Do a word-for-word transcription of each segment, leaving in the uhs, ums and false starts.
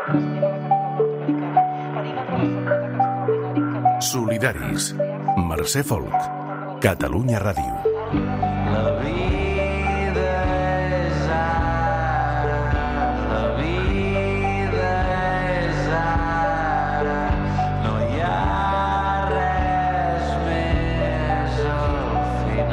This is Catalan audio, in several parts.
Solidaris. Mercè Folk. Catalunya Ràdio. La vida és ara, la vida és ara, no hi ha res més al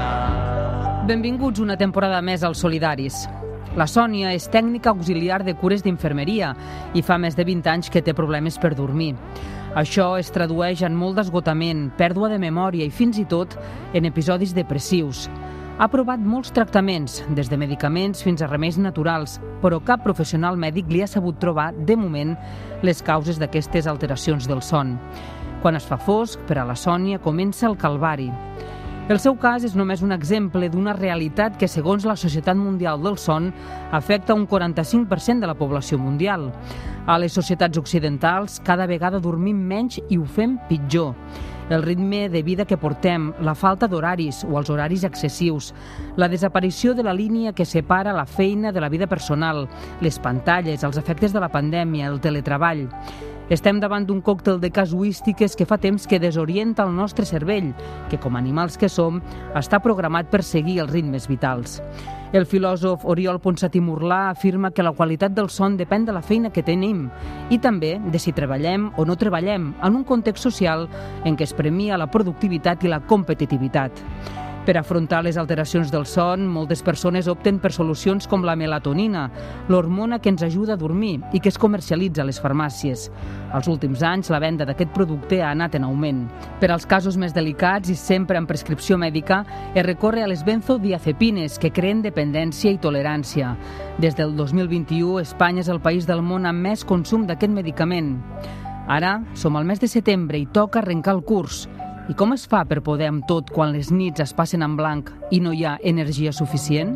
final. Benvinguts una temporada més als Solidaris. La Sònia és tècnica auxiliar de cures d'infermeria i fa més de vint anys que té problemes per dormir. Això es tradueix en molt d'esgotament, pèrdua de memòria i fins i tot en episodis depressius. Ha provat molts tractaments, des de medicaments fins a remeis naturals, però cap professional mèdic li ha sabut trobar, de moment, les causes d'aquestes alteracions del son. Quan es fa fosc, per a la Sònia comença el calvari. El seu cas és només un exemple d'una realitat que, segons la Societat Mundial del Son, afecta un quaranta-cinc per cent de la població mundial. A les societats occidentals, cada vegada dormim menys i ho fem pitjor. El ritme de vida que portem, la falta d'horaris o els horaris excessius, la desaparició de la línia que separa la feina de la vida personal, les pantalles, els efectes de la pandèmia, el teletreball. Estem davant d'un còctel de casuístiques que fa temps que desorienta el nostre cervell, que, com a animals que som, està programat per seguir els ritmes vitals. El filòsof Oriol Ponsatí Murlà afirma que la qualitat del son depèn de la feina que tenim i també de si treballem o no treballem en un context social en què es premia la productivitat i la competitivitat. Per afrontar les alteracions del son, moltes persones opten per solucions com la melatonina, l'hormona que ens ajuda a dormir i que es comercialitza a les farmàcies. Als últims anys, la venda d'aquest producte ha anat en augment. Per als casos més delicats i sempre amb prescripció mèdica, es recorre a les benzodiazepines, que creen dependència i tolerància. Des del dos mil vint-i-u, Espanya és el país del món amb més consum d'aquest medicament. Ara som al mes de setembre i toca arrencar el curs. I com es fa per poder amb tot quan les nits es passen en blanc i no hi ha energia suficient?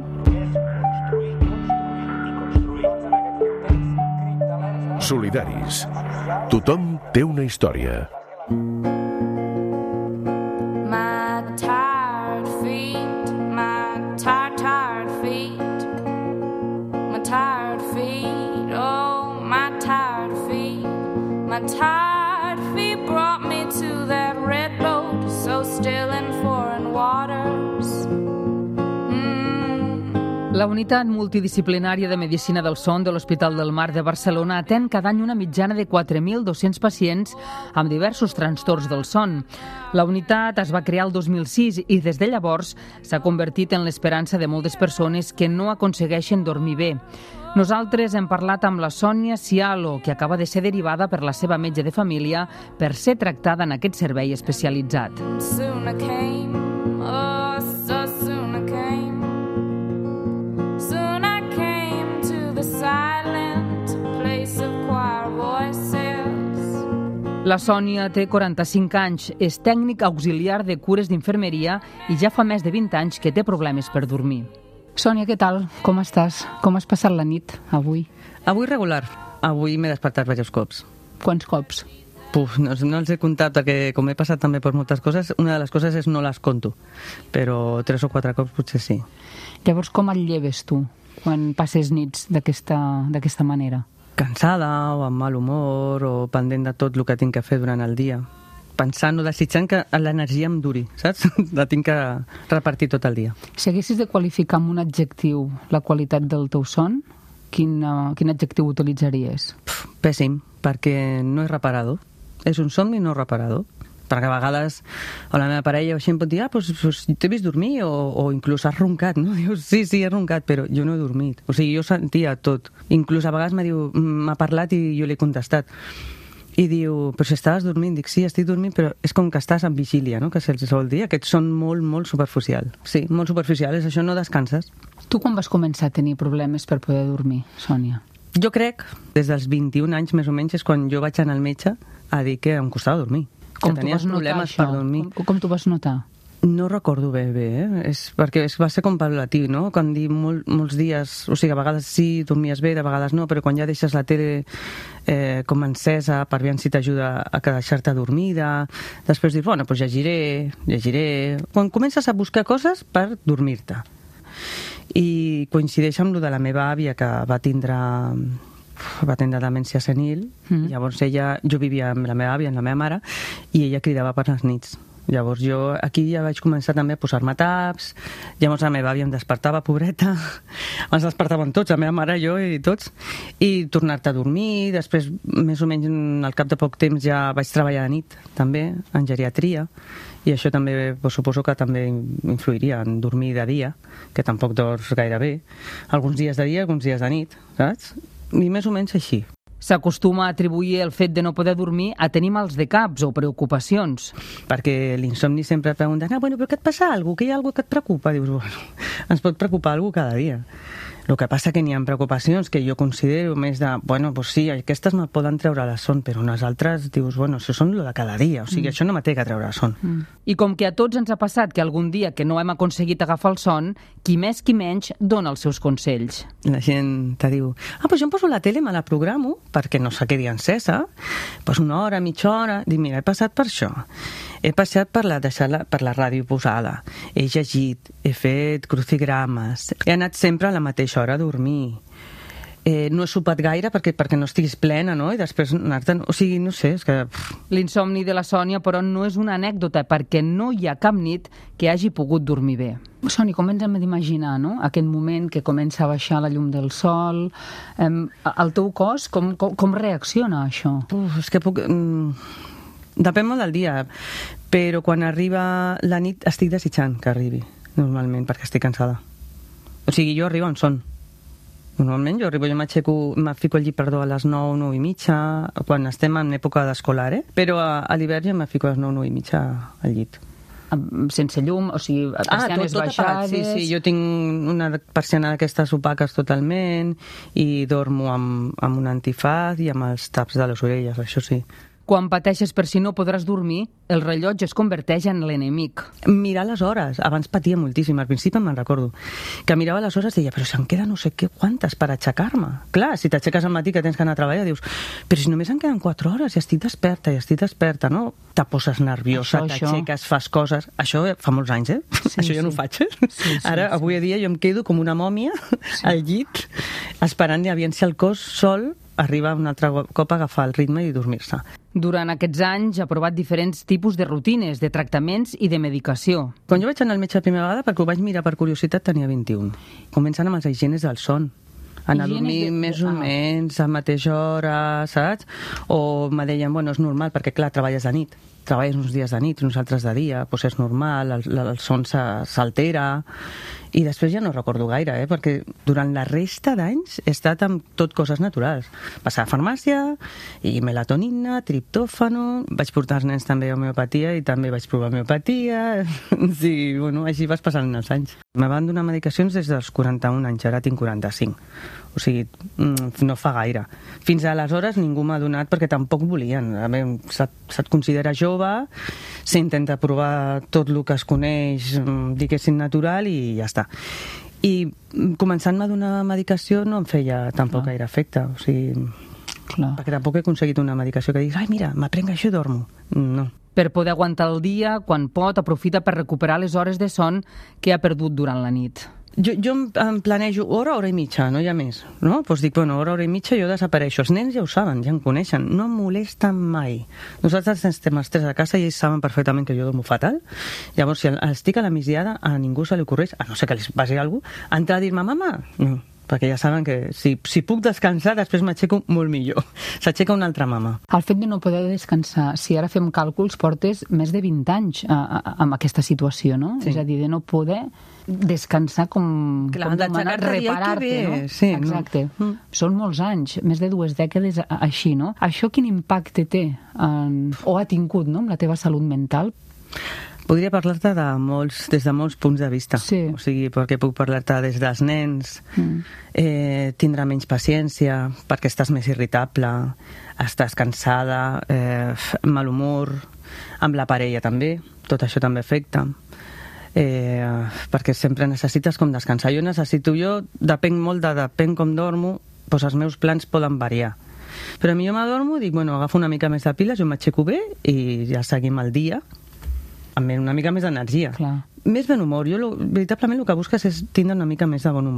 Solidaris. Tothom té una història. My tired feet, my tired, tired feet, my tired feet, oh, my tired feet, my tired feet brought me to that red boat, so still in foreign waters. Mm. La unitat multidisciplinària de Medicina del Son de l'Hospital del Mar de Barcelona atén cada any una mitjana de quatre mil dos-cents pacients amb diversos trastorns del son. La unitat es va crear el dos mil sis i des de llavors s'ha convertit en l'esperança de moltes persones que no aconsegueixen dormir bé. Nosaltres hem parlat amb la Sònia Cialo, que acaba de ser derivada per la seva metge de família per ser tractada en aquest servei especialitzat. Soon I came, oh, so soon I came. Soon I came to the silent place of choir voices. La Sònia té quaranta-cinc anys, és tècnic auxiliar de cures d'infermeria i ja fa més de vint anys que té problemes per dormir. Sònia, què tal? Com estàs? Com has passat la nit avui? Avui regular. Avui m'he despertat diversos cops. Quants cops? Puf, no, no els he comptat perquè com he passat també per moltes coses, una de les coses és no les conto, però tres o quatre cops potser sí. Llavors, com et lleves tu quan passes nits d'aquesta d'aquesta manera? Cansada o amb mal humor o pendent de tot el que tinc que fer durant el dia. Pensant o desitjant que l'energia em duri, saps? La tinc que repartir tot el dia. Si haguessis de qualificar amb un adjectiu la qualitat del teu son, quin, uh, quin adjectiu utilitzaries? Pff, pèssim, perquè no és reparador. És un somni no reparador. Perquè a vegades o la meva parella així em pot dir ah, doncs, doncs t'he vist dormir o, o inclús has roncat, no? Dius, sí, sí, he roncat, però jo no he dormit. O sigui, jo sentia tot. Inclús a vegades m'ha diu, m'ha parlat i jo l'he contestat. I diu, però si estaves dormint, dic, sí, estic dormint, però és com que estàs en vigília, no?, que se'ls sol dir, aquests són molt, molt superficials. Sí, molt superficials, això no descanses. Tu quan vas començar a tenir problemes per poder dormir, Sònia? Jo crec, des dels vint-i-un anys més o menys, és quan jo vaig anar al metge a dir que em costava dormir. Com que tu vas notar això? Com, com tu vas notar? No recordo bé, bé, eh? És perquè es va ser com paulatiu, no? Quan dir molt, molts dies, o sigui, a vegades sí, dormies bé, de vegades no, però quan ja deixes la tele eh, com encesa per veure si t'ajuda a deixar-te dormida, després dir, bueno, doncs llegiré, llegiré... Quan comences a buscar coses per dormir-te. I coincideix amb lo de la meva àvia, que va tindre va tenir demència senil, mm. llavors ella, jo vivia amb la meva àvia, amb la meva mare, i ella cridava per les nits. Llavors jo aquí ja vaig començar també a posar-me taps, llavors la meva àvia em despertava, pobreta, ens despertaven tots, la meva mare, jo i tots, i tornar-te a dormir, després més o menys al cap de poc temps ja vaig treballar de nit, també, en geriatria, i això també, pues, suposo que també influiria en dormir de dia, que tampoc dors gaire bé, alguns dies de dia, alguns dies de nit, saps? I més o menys així. S'acostuma a atribuir el fet de no poder dormir a tenir mals de caps o preocupacions. Perquè l'insomni sempre pregunta, ah, bueno, però què et passa? Algú? Que hi ha algú que et preocupa? Dius, bueno, ens pot preocupar algú cada dia. El que passa que n'hi ha preocupacions que jo considero més de, bueno, pues sí, aquestes me poden treure la son, però unes altres dius, bueno, això són lo de cada dia, o sigui, mm. això no me té que treure la son. Mm. I com que a tots ens ha passat que algun dia que no hem aconseguit agafar el son, qui més qui menys dona els seus consells. La gent te diu, ah, pues jo em poso la tele, me la programo, perquè no se quedi encesa, pues una hora, mitja hora, dic, mira, he passat per això. He passat per la, deixar la, per la ràdio posada, he llegit, he fet crucigrames, he anat sempre a la mateixa hora a dormir, eh, no he sopat gaire perquè, perquè no estiguis plena, no? I després anar-te'n... O sigui, no sé, és que... L'insomni de la Sònia, però, no és una anècdota, perquè no hi ha cap nit que hagi pogut dormir bé. Sònia, com ens hem d'imaginar, no?, aquest moment que comença a baixar la llum del sol, eh, el teu cos, com, com, com reacciona a això? Uf, és que puc... Mm... Depèn molt del dia, però quan arriba la nit estic desitjant que arribi, normalment, perquè estic cansada. O sigui, jo arribo en son. Normalment jo arribo, jo m'aixeco, me fico al llit, perdó, a les nou, nou i mitja, quan estem en època d'escolar, eh? Però a, a l'hivern ja me fico a les nou, nou i mitja al llit. Sense llum, o sigui, persianes ah, tot, tot baixades... Sí, sí, jo tinc una persiana d'aquestes opaques totalment i dormo amb, amb un antifaz i amb els taps de les orelles, això sí. Quan pateixes per si no podràs dormir, el rellotge es converteix en l'enemic. Mirar les hores. Abans patia moltíssim. Al principi me'n recordo. Que mirava les hores i deia, però se'm queda no sé què quantes per aixecar-me. Clar, si t'aixeques al matí que tens que anar a treballar, dius, però si només em queden quatre hores i estic desperta, i estic desperta, no? Te poses nerviosa, t'aixeques, fas coses... Això fa molts anys, eh? Sí, això jo sí. no ho faig, eh? Sí, sí, Ara, avui sí. dia, jo em quedo com una mòmia sí. al llit, esperant i aviam si el cos sol arriba un altre cop a agafar el ritme i dormir-se. Durant aquests anys ha provat diferents tipus de rutines, de tractaments i de medicació. Quan jo vaig anar al metge la primera vegada, perquè ho vaig mirar per curiositat, tenia vint-i-un. Començant amb els higienes del son. Anar a dormir de... més o ah. menys a la mateixa hora, saps? O me deien, bueno, és normal, perquè clar, treballes de nit. Treballes uns dies de nit, uns altres de dia, doncs és normal, el, el son s'altera... I després ja no recordo gaire, eh? Perquè durant la resta d'anys he estat amb tot coses naturals. Passar a farmàcia, i melatonina, triptòfano... Vaig portar els nens també a homeopatia i també vaig provar homeopatia... Sí, bueno, així vas passant els anys. Me van donar medicacions des dels quaranta-un anys, ara tinc quaranta-cinc. O sigui, no fa gaire. Fins aleshores ningú m'ha donat perquè tampoc volien. A veure, se't, se't considera jove, s'intenta provar tot el que es coneix, diguéssim, natural, i ja està. I començant-me a donar medicació no em feia tampoc gaire efecte. O sigui, clar. Perquè tampoc he aconseguit una medicació que diguis, ai, mira, m'aprenc això i dormo. No. Per poder aguantar el dia, quan pot, aprofita per recuperar les hores de son que ha perdut durant la nit. Jo, jo em planejo hora, hora i mitja, no hi ha més, no? Doncs dic, bueno, hora, hora i mitja jo desapareixo. Els nens ja ho saben, ja em coneixen, no em molesten mai. Nosaltres estem els tres a casa i ells saben perfectament que jo dormo fatal. Llavors, si estic a la migdiada, a ningú se li ocorreix, a no ser que li passi alguna cosa, entrar a dir-me, mama, no, perquè ja saben que si, si puc descansar, després m'aixeco molt millor. S'aixeca una altra mama. El fet de no poder descansar, si ara fem càlculs, portes més de vint anys a, a, amb aquesta situació, no? Sí. És a dir, de no poder descansar com, clar, com demanar reparar-te, no? Sí, exacte. No? Mm. Són molts anys, més de dues dècades així, no? Això quin impacte té en, o ha tingut, no?, amb la teva salut mental? Podria parlar-te de molts, des de molts punts de vista. Sí. O sigui, perquè puc parlar-te des dels nens, mm. eh, tindrà menys paciència, perquè estàs més irritable, estàs cansada, eh, mal humor, amb la parella també, tot això també afecta. Eh, perquè sempre necessites com descansar. Jo necessito, jo depenc molt de depèn com dormo, doncs els meus plans poden variar. Però a mi jo m'adormo, dic, bueno, agafo una mica més de piles, jo m'aixeco bé i ja seguim el dia amb una mica més d'energia. Clar. Més bon humor. Jo, lo, veritablement, el que busques és tindre una mica més de bon humor.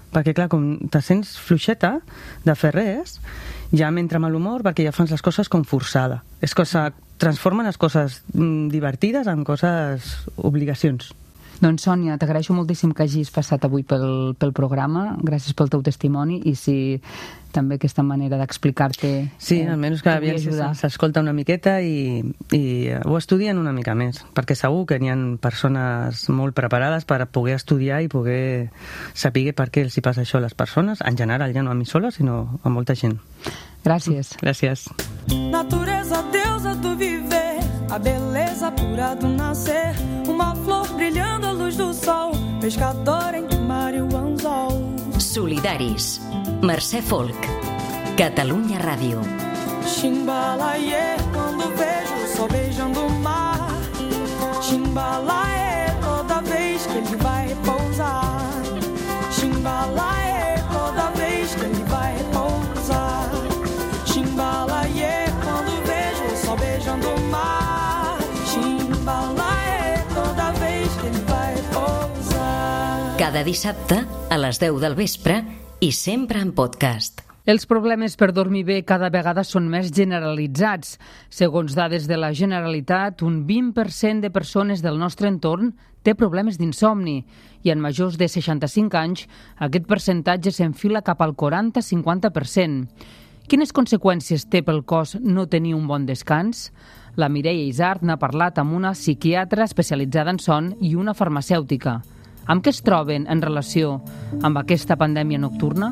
perquè clar, com te sents fluixeta de fer res, ja m'entra mal humor perquè ja fas les coses com forçada. És cosa, transformen les coses divertides en coses obligacions. Doncs Sònia, t'agraeixo moltíssim que hagis passat avui pel, pel programa, gràcies pel teu testimoni i si també aquesta manera d'explicar-te... Sí, eh, almenys que aviam si s'escolta una miqueta i, i ho estudien una mica més, perquè segur que n'hi ha persones molt preparades per poder estudiar i poder saber per què els hi passa això a les persones, en general, ja no a mi sola, sinó a molta gent. Gràcies. Gràcies. Natureza, deusa do viver, a beleza pura do nascer, uma flor brilhando à luz do sol, pescador entre o mar e o anzol. Solidaris. Mercè Folk. Catalunya Ràdio. Chimbalaie, quando vejo o sol beijando o mar. Chimbalaie, toda vez que ele vai pousar. Chimbalaie, toda vez que ele vai pousar. Chimbalaie, quando vejo o sol beijando o mar. Chimbalaie, toda vez que ele vai pousar. Cada dissabte, a les deu del vespre, i sempre en podcast. Els problemes per dormir bé cada vegada són més generalitzats. Segons dades de la Generalitat, un vint per cent de persones del nostre entorn té problemes d'insomni i en majors de seixanta-cinc anys aquest percentatge s'enfila cap al quaranta a cinquanta per cent. Quines conseqüències té pel cos no tenir un bon descans? La Mireia Isart n'ha parlat amb una psiquiatra especialitzada en son i una farmacèutica. Amb què es troben en relació amb aquesta pandèmia nocturna?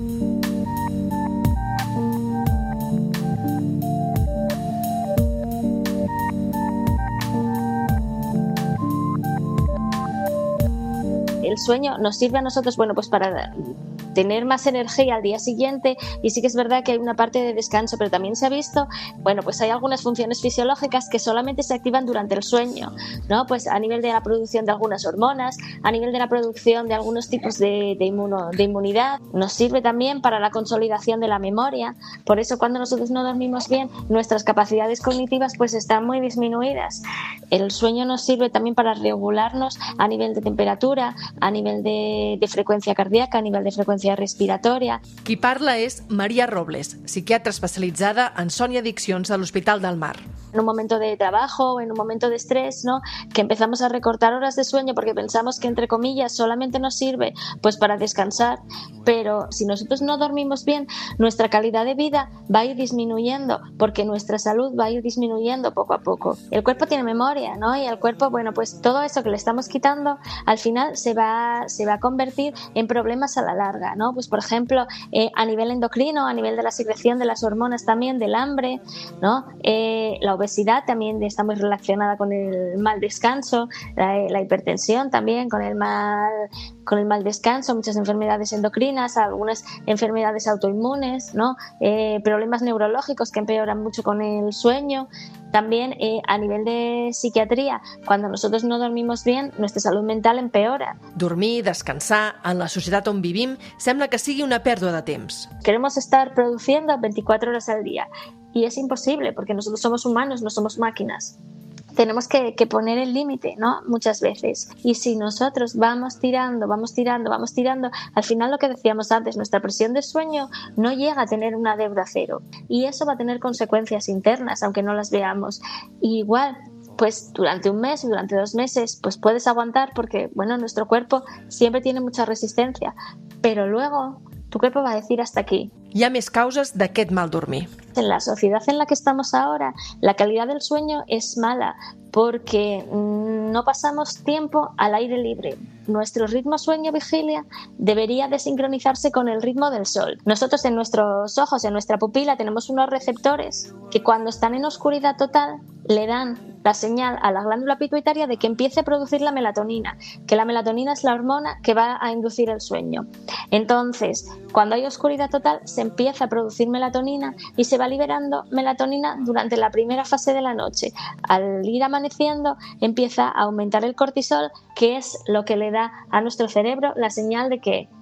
El sueño nos sirve a nosotros, bueno, pues para tener más energía al día siguiente, y sí que es verdad que hay una parte de descanso, pero también se ha visto, bueno, pues hay algunas funciones fisiológicas que solamente se activan durante el sueño, ¿no? Pues a nivel de la producción de algunas hormonas, a nivel de la producción de algunos tipos de, de, inmuno, de inmunidad. Nos sirve también para la consolidación de la memoria. Por eso cuando nosotros no dormimos bien, nuestras capacidades cognitivas pues están muy disminuidas. El sueño nos sirve también para regularnos a nivel de temperatura, a nivel de, de frecuencia cardíaca, a nivel de frecuencia respiratòria. Qui parla és Maria Robles, psiquiatra especialitzada en son i addiccions de l'Hospital del Mar. En un momento de trabajo, en un momento de estrés, ¿no? Que empezamos a recortar horas de sueño porque pensamos que, entre comillas, solamente nos sirve pues para descansar, pero si nosotros no dormimos bien, nuestra calidad de vida va a ir disminuyendo porque nuestra salud va a ir disminuyendo poco a poco. El cuerpo tiene memoria, ¿no? Y el cuerpo, bueno, pues todo eso que le estamos quitando, al final se va, se va a convertir en problemas a la larga, ¿no? Pues, por ejemplo, eh, a nivel endocrino, a nivel de la secreción de las hormonas también, del hambre, ¿no? Eh, la obesidad también está muy relacionada con el mal descanso, la, la hipertensión también con el mal, con el mal descanso, muchas enfermedades endocrinas, algunas enfermedades autoinmunes, ¿no? Eh, problemas neurológicos que empeoran mucho con el sueño. También eh, a nivel de psiquiatría, cuando nosotros no dormimos bien, nuestra salud mental empeora. Dormir, descansar, en la societat on vivim, sembla que sigui una pèrdua de temps. Queremos estar produciendo veinticuatro horas al día y es imposible porque nosotros somos humanos, no somos máquinas. Tenemos que, que poner el límite, ¿no? Muchas veces. Y si nosotros vamos tirando, vamos tirando, vamos tirando, al final lo que decíamos antes, nuestra presión de sueño no llega a tener una deuda cero. Y eso va a tener consecuencias internas, aunque no las veamos. Y igual, pues durante un mes, durante dos meses, pues puedes aguantar porque, bueno, nuestro cuerpo siempre tiene mucha resistencia. Pero luego tu cuerpo va a decir hasta aquí. Hi ha més causes d'aquest mal dormir. En la sociedad en la que estamos ahora, la calidad del sueño es mala porque no pasamos tiempo al aire libre. Nuestro ritmo sueño-vigilia debería de sincronizarse con el ritmo del sol. Nosotros en nuestros ojos, en nuestra pupila, tenemos unos receptores que cuando están en oscuridad total le dan la señal a la glándula pituitaria de que empiece a producir la melatonina, que la melatonina es la hormona que va a inducir el sueño. Entonces, cuando hay oscuridad total, se empieza a producir melatonina y se va liberando melatonina durante la primera fase de la noche. Al ir amaneciendo, empieza a aumentar el cortisol, que es lo que le da a nuestro cerebro la señal de que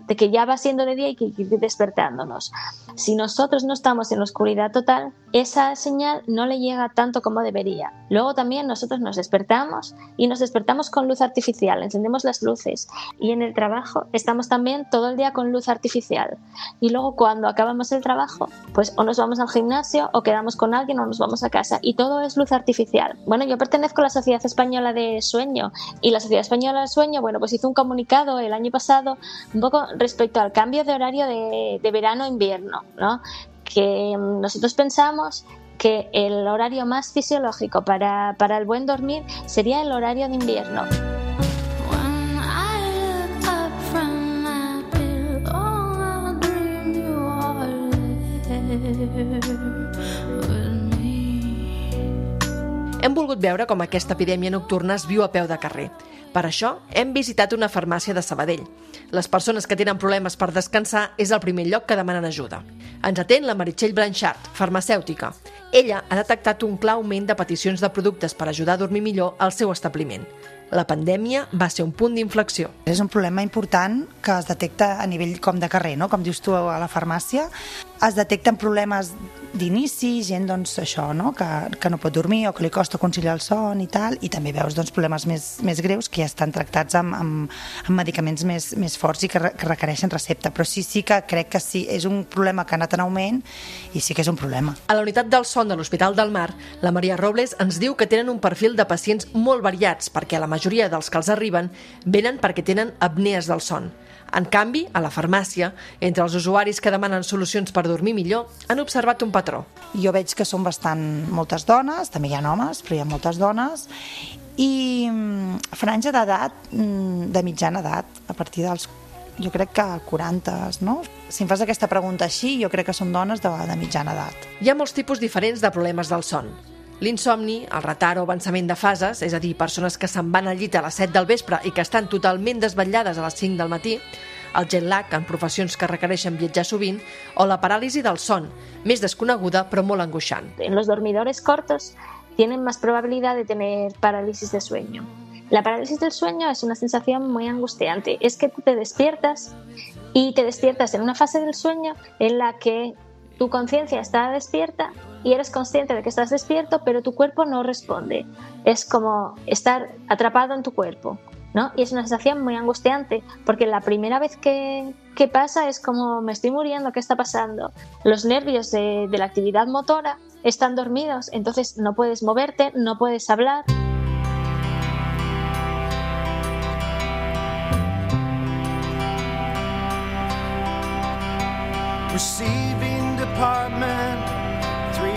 de que ya va siendo de día y que hay que ir despertándonos. Si nosotros no estamos en la oscuridad total, esa señal no le llega tanto como debería. Luego también nosotros nos despertamos y nos despertamos con luz artificial, encendemos las luces, y en el trabajo estamos también todo el día con luz artificial. Y luego cuando acabamos el trabajo, pues o nos vamos al gimnasio o quedamos con alguien o nos vamos a casa, y todo es luz artificial. Bueno, yo pertenezco a la Sociedad Española de Sueño, y la Sociedad Española de Sueño, bueno, pues hizo un comunicado el año pasado un poco respecto al cambio de horario de, de verano a invierno, ¿no? Que nosotros pensamos que el horario más fisiológico para, para el buen dormir sería el horario de invierno. Hem volgut veure com aquesta epidèmia nocturna es viu a peu de carrer. Per això, hem visitat una farmàcia de Sabadell. Les persones que tenen problemes per descansar és el primer lloc que demanen ajuda. Ens atén la Meritxell Blanchard, farmacèutica. Ella ha detectat un clar augment de peticions de productes per ajudar a dormir millor al seu establiment. La pandèmia va ser un punt d'inflexió. És un problema important que es detecta a nivell com de carrer, no? Com dius tu a la farmàcia. Es detecten problemes d'inici, gent doncs, això, no? que, que no pot dormir o que li costa conciliar el son i tal, i també veus doncs, problemes més, més greus que ja estan tractats amb, amb, amb medicaments més, més forts i que, re, que requereixen recepta. Però sí, sí que crec que sí, és un problema que ha anat en augment i sí que és un problema. A la unitat del son de l'Hospital del Mar, la Maria Robles ens diu que tenen un perfil de pacients molt variats, perquè la majoria dels que els arriben venen perquè tenen apnees del son. En canvi, a la farmàcia, entre els usuaris que demanen solucions per dormir millor, han observat un patró. Jo veig que són bastant moltes dones, també hi ha homes, però hi ha moltes dones, i franja d'edat, de mitjana edat, a partir dels, jo crec que quaranta, no? Si em fas aquesta pregunta així, jo crec que són dones de, de mitjana edat. Hi ha molts tipus diferents de problemes del son. L'insomni, el retard o avançament de fases, és a dir, persones que se'n van al llit a les set del vespre i que estan totalment desvetllades a les cinc del matí, el jet lag en professions que requereixen viatjar sovint, o la paràlisi del son, més desconeguda però molt angoixant. En los dormidores cortos tienen más probabilidad de tener parálisis de sueño. La parálisis del sueño es una sensación muy angustiante. Es que tú te despiertas y te despiertas en una fase del sueño en la que tu conciencia está despierta y eres consciente de que estás despierto, pero tu cuerpo no responde. Es como estar atrapado en tu cuerpo, ¿no? Y es una sensación muy angustiante, porque la primera vez que, que pasa es como me estoy muriendo, ¿qué está pasando? Los nervios de, de la actividad motora están dormidos, entonces no puedes moverte, no puedes hablar. Receiving department, three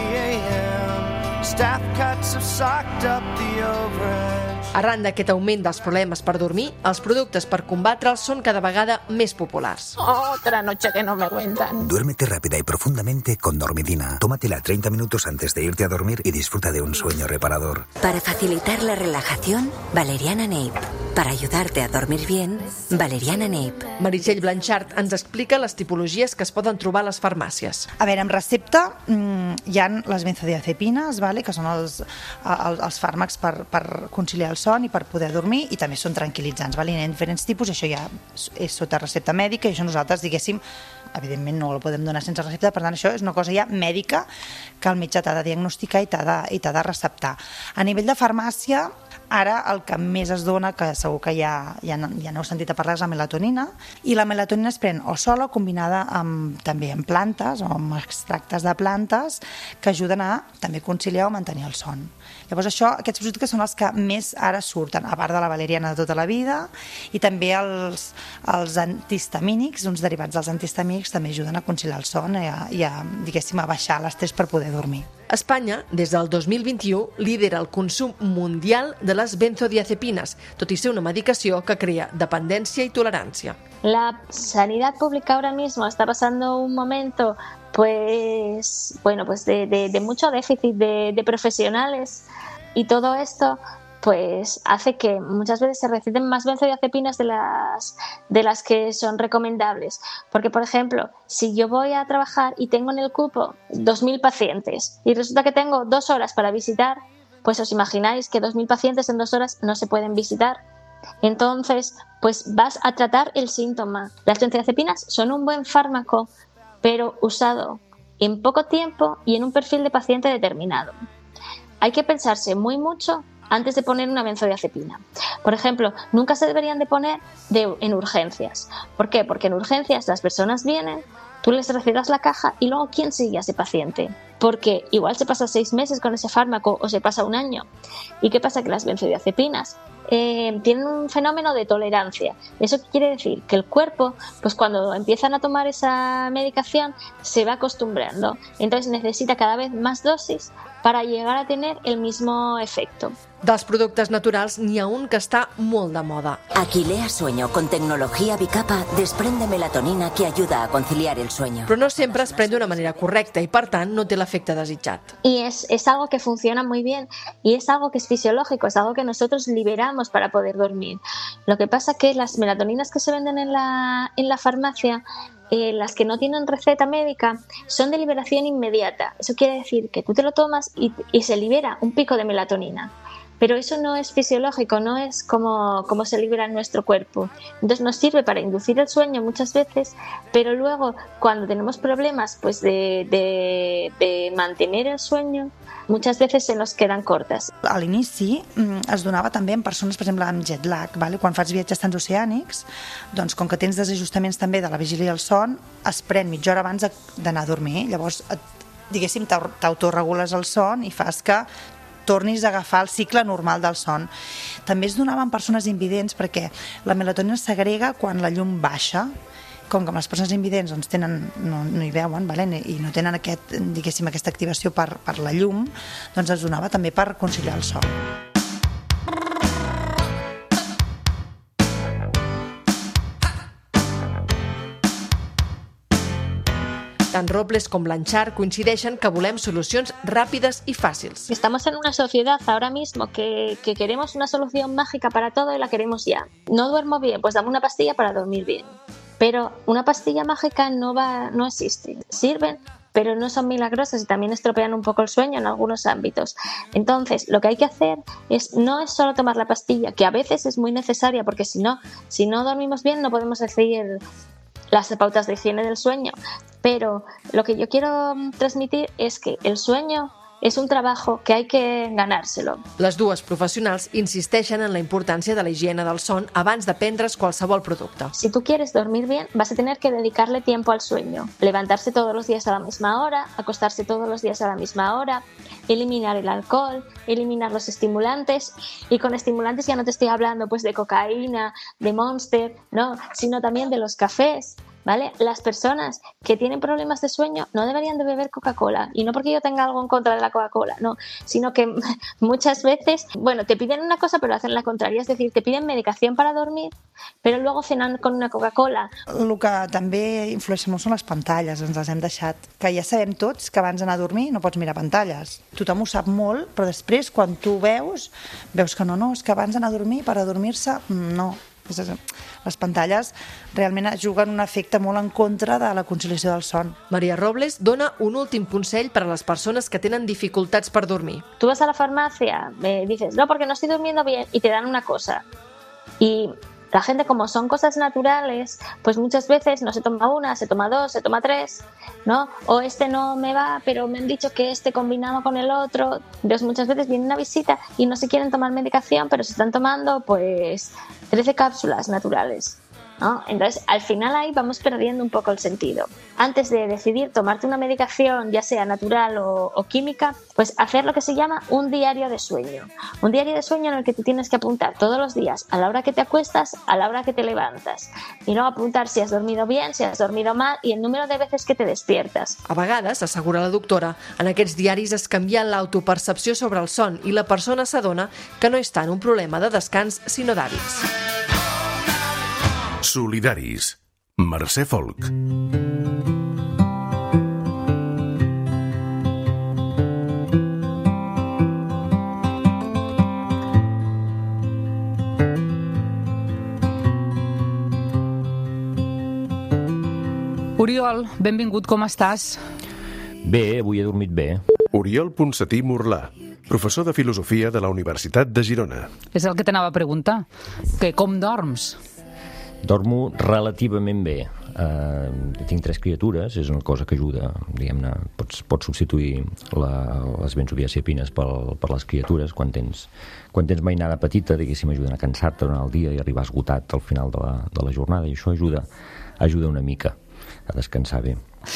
a.m. Staff cuts have socked up the overhead. Arran d'aquest augment dels problemes per dormir, els productes per combatre'ls són cada vegada més populars. Otra noche que no me cuentan. Duérmete rápida y profundamente con Dormidina. Tómatela treinta minutos antes de irte a dormir y disfruta de un sueño reparador. Para facilitar la relajación, Valeriana Nape. Para ayudarte a dormir bien, Valeriana Nape. Meritxell Blanchard ens explica les tipologies que es poden trobar a les farmàcies. A veure, en recepta mmm, hi ha les benzodiazepines, vale? Que són els, els, els fàrmacs per, per conciliar el son i per poder dormir, i també són tranquil·litzants, vale? Hi ha diferents tipus, això ja és sota recepta mèdica, i això nosaltres, diguéssim, evidentment no el podem donar sense recepta, per tant això és una cosa ja mèdica que el metge t'ha de diagnosticar i t'ha de, i t'ha de receptar. A nivell de farmàcia, ara el que més es dona, que segur que ja, ja, ja n'heu sentit a parlar, és la melatonina, i la melatonina es pren o sola o combinada amb, també amb plantes o amb extractes de plantes que ajuden a també conciliar o mantenir el son. Llavors això, aquests productes són els que més ara surten, a part de la valeriana de tota la vida, i també els, els antihistamínics, uns derivats dels antihistamínics també ajuden a conciliar el son i a, i a, diguéssim, a baixar l'estrès per poder dormir. Espanya, des del dos mil vint-i-u, lidera el consum mundial de les benzodiazepines, tot i ser una medicació que crea dependència i tolerància. La sanidad pública ahora mismo está pasando un momento pues, bueno, pues de, de, de mucho déficit de, de profesionales, y todo esto pues hace que muchas veces se receten más benzodiazepinas de las, de las que son recomendables. Porque, por ejemplo, si yo voy a trabajar y tengo en el cupo dos mil pacientes y resulta que tengo dos horas para visitar, pues os imagináis que dos mil pacientes en dos horas no se pueden visitar. Entonces, pues vas a tratar el síntoma. Las benzodiazepinas son un buen fármaco, pero usado en poco tiempo y en un perfil de paciente determinado. Hay que pensarse muy mucho antes de poner una benzodiazepina. Por ejemplo, nunca se deberían de poner de, en urgencias. ¿Por qué? Porque en urgencias las personas vienen, tú les recetas la caja y luego ¿quién sigue a ese paciente? Porque igual se pasa seis meses con ese fármaco o se pasa un año. ¿Y qué pasa? Que las benzodiazepinas eh, tienen un fenómeno de tolerancia. ¿Eso qué quiere decir? Que el cuerpo, pues cuando empiezan a tomar esa medicación, se va acostumbrando. Entonces necesita cada vez más dosis para llegar a tener el mismo efecto. Dels productes naturals n'hi ha un que està molt de moda. Aquilea Sueño, con tecnología bicapa, desprende melatonina que ayuda a conciliar el sueño. Però no sempre es pren d'una manera correcta i, per tant, no té l'efecte desitjat. Y es, es algo que funciona muy bien y es algo que es fisiológico, es algo que nosotros liberamos para poder dormir. Lo que pasa que las melatoninas que se venden en la, en la farmacia, Eh, las que no tienen receta médica, son de liberación inmediata. Eso quiere decir que tú te lo tomas y, y se libera un pico de melatonina. Pero eso no es fisiológico, no es como, como se libera en nuestro cuerpo. Entonces nos sirve para inducir el sueño muchas veces, pero luego cuando tenemos problemas pues de, de, de mantener el sueño, muchas veces se nos quedan cortas. A l'inici es donava també en persones, per exemple, amb jet lag. Vale? Quan fas viatges transoceànics, doncs, com que tens desajustaments també de la vigília i el son, es pren mitja hora abans d'anar a dormir. Llavors, et, diguéssim, t'autoregules el son i fas que tornis a agafar el cicle normal del son. També es donava en persones invidents perquè la melatonina s'agrega quan la llum baixa. Com que les persones invidents doncs, tenen, no, no hi veuen, vale? I no tenen aquest, diguéssim, aquesta activació per, per la llum, doncs es donava també per conciliar el son. Tant Robles com Blanchard coincideixen que volem solucions ràpides i fàcils. Estamos en una sociedad ahora mismo que, que queremos una solución mágica para todo y la queremos ya. No duermo bien, pues dame una pastilla para dormir bien. Pero una pastilla mágica no va, no existe. Sirven, pero no son milagrosas y también estropean un poco el sueño en algunos ámbitos. Entonces, lo que hay que hacer es no es solo tomar la pastilla, que a veces es muy necesaria, porque si no, si no dormimos bien no podemos seguir las pautas de higiene del sueño. Pero lo que yo quiero transmitir es que el sueño és un trabajo que hay que ganárselo. Les dues professionals insisteixen en la importància de la higiene del son abans de prendre's qualsevol producte. Si tú quieres dormir bien, vas a tener que dedicarle tiempo al sueño. Levantarse todos los días a la misma hora, acostarse todos los días a la misma hora, eliminar el alcohol, eliminar los estimulantes. Y con estimulantes ya no te estoy hablando pues de cocaína, de Monster, no, sino también de los cafés. ¿Vale? Las personas que tienen problemas de sueño no deberían de beber Coca-Cola, y no porque yo tenga algo en contra de la Coca-Cola, no, sino que muchas veces, bueno, te piden una cosa pero hacen la contraria, es decir, te piden medicación para dormir, pero luego cenan con una Coca-Cola. El que també influeix molt són les pantalles, ens les hem deixat, que ja sabem tots que abans d'anar a dormir no pots mirar pantalles. Tothom ho sap molt, però després quan tu veus, veus que no, no, és que abans d'anar a dormir, per adormir-se, no. Les pantalles realment juguen un efecte molt en contra de la conciliació del son. Maria Robles dona un últim consell per a les persones que tenen dificultats per dormir. Tú vas a la farmacia, me dices, no, porque no estoy durmiendo bien, y te dan una cosa. Y la gente, como son cosas naturales, pues muchas veces no se toma una, se toma dos, se toma tres, ¿no? O este no me va, pero me han dicho que este combinado con el otro. Entonces muchas veces viene una visita y no se quieren tomar medicación, pero se están tomando pues trece cápsulas naturales, ¿no? Entonces al final ahí vamos perdiendo un poco el sentido. Antes de decidir tomarte una medicación, ya sea natural o, o química, pues hacer lo que se llama un diario de sueño. Un diario de sueño en el que tú tienes que apuntar todos los días, a la hora que te acuestas, a la hora que te levantas. Y luego apuntar si has dormido bien, si has dormido mal y el número de veces que te despiertas. A vegades, assegura la doctora, en aquests diaris es canvia l'autopercepció sobre el son i la persona s'adona que no és tant un problema de descans, sinó d'hàbits. Solidaris. Mercè Folk. Oriol, benvingut, com estàs? Bé, avui he dormit bé. Oriol Ponsatí Morlà, professor de Filosofia de la Universitat de Girona. És el que t'anava a preguntar, que com dorms? Dormo relativament bé. Uh, tinc tres criatures, és una cosa que ajuda, diguem-ne, pots, pots substituir la, les benzodiazepines per, per les criatures quan tens, quan tens mainada petita, diguéssim, ajuden a cansar-te durant el dia i arribar esgotat al final de la, de la jornada, i això ajuda, ajuda una mica a descansar bé.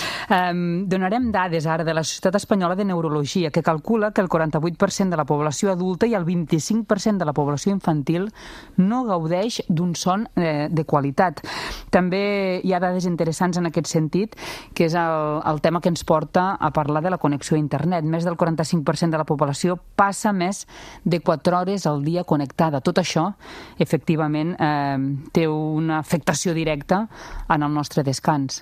Um, donarem dades ara de la Societat Espanyola de Neurologia, que calcula que el quaranta-vuit per cent de la població adulta i el vint-i-cinc per cent de la població infantil no gaudeix d'un son eh, de qualitat. També hi ha dades interessants en aquest sentit, que és el, el tema que ens porta a parlar de la connexió a internet. Més del quaranta-cinc per cent de la població passa més de quatre hores al dia connectada. Tot això, efectivament, eh, té una afectació directa en el nostre descans.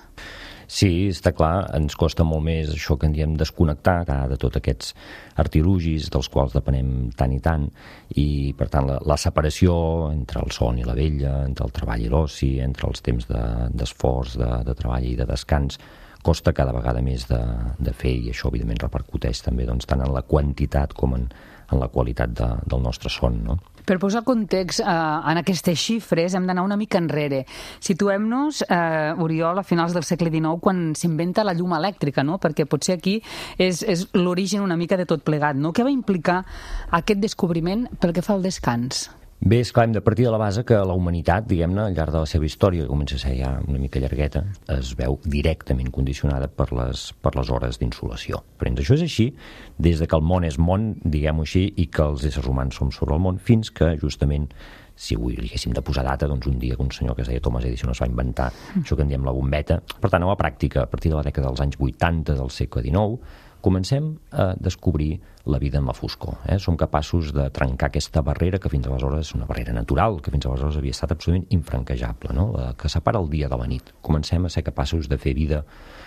Sí, està clar, ens costa molt més això que en diem desconnectar de tots aquests artilugis dels quals depenem tant i tant, i per tant la, la separació entre el son i la vella, entre el treball i l'oci, entre els temps d'esforç, de, de, de treball i de descans, costa cada vegada més de, de fer, i això evidentment repercuteix també doncs, tant en la quantitat com en, en la qualitat de, del nostre son, no? Per posar context eh, en aquestes xifres hem d'anar una mica enrere. Situem-nos, eh, Oriol, a finals del segle dinou, quan s'inventa la llum elèctrica, no? Perquè potser aquí és, és l'origen una mica de tot plegat, no? Què va implicar aquest descobriment pel que fa al descans? Bé, esclar, hem de partir de la base que la humanitat, diguem-ne, al llarg de la seva història, que comença a ser ja una mica llargueta, es veu directament condicionada per les, per les hores d'insolació. Però això és així des de que el món és món, diguem-ho així, i que els éssers humans som sobre el món, fins que justament, si avui li haguéssim de posar data, doncs un dia que un senyor que es deia Thomas Edison es va inventar mm. això que en diem la bombeta. Per tant, a la pràctica, a partir de la dècada dels anys vuitanta del segle dinou, comencem a descobrir la vida en la foscor. Eh? Som capaços de trencar aquesta barrera que fins aleshores, una barrera natural, que fins aleshores havia estat absolutament infranquejable, no? La que separa el dia de la nit. Comencem a ser capaços de fer vida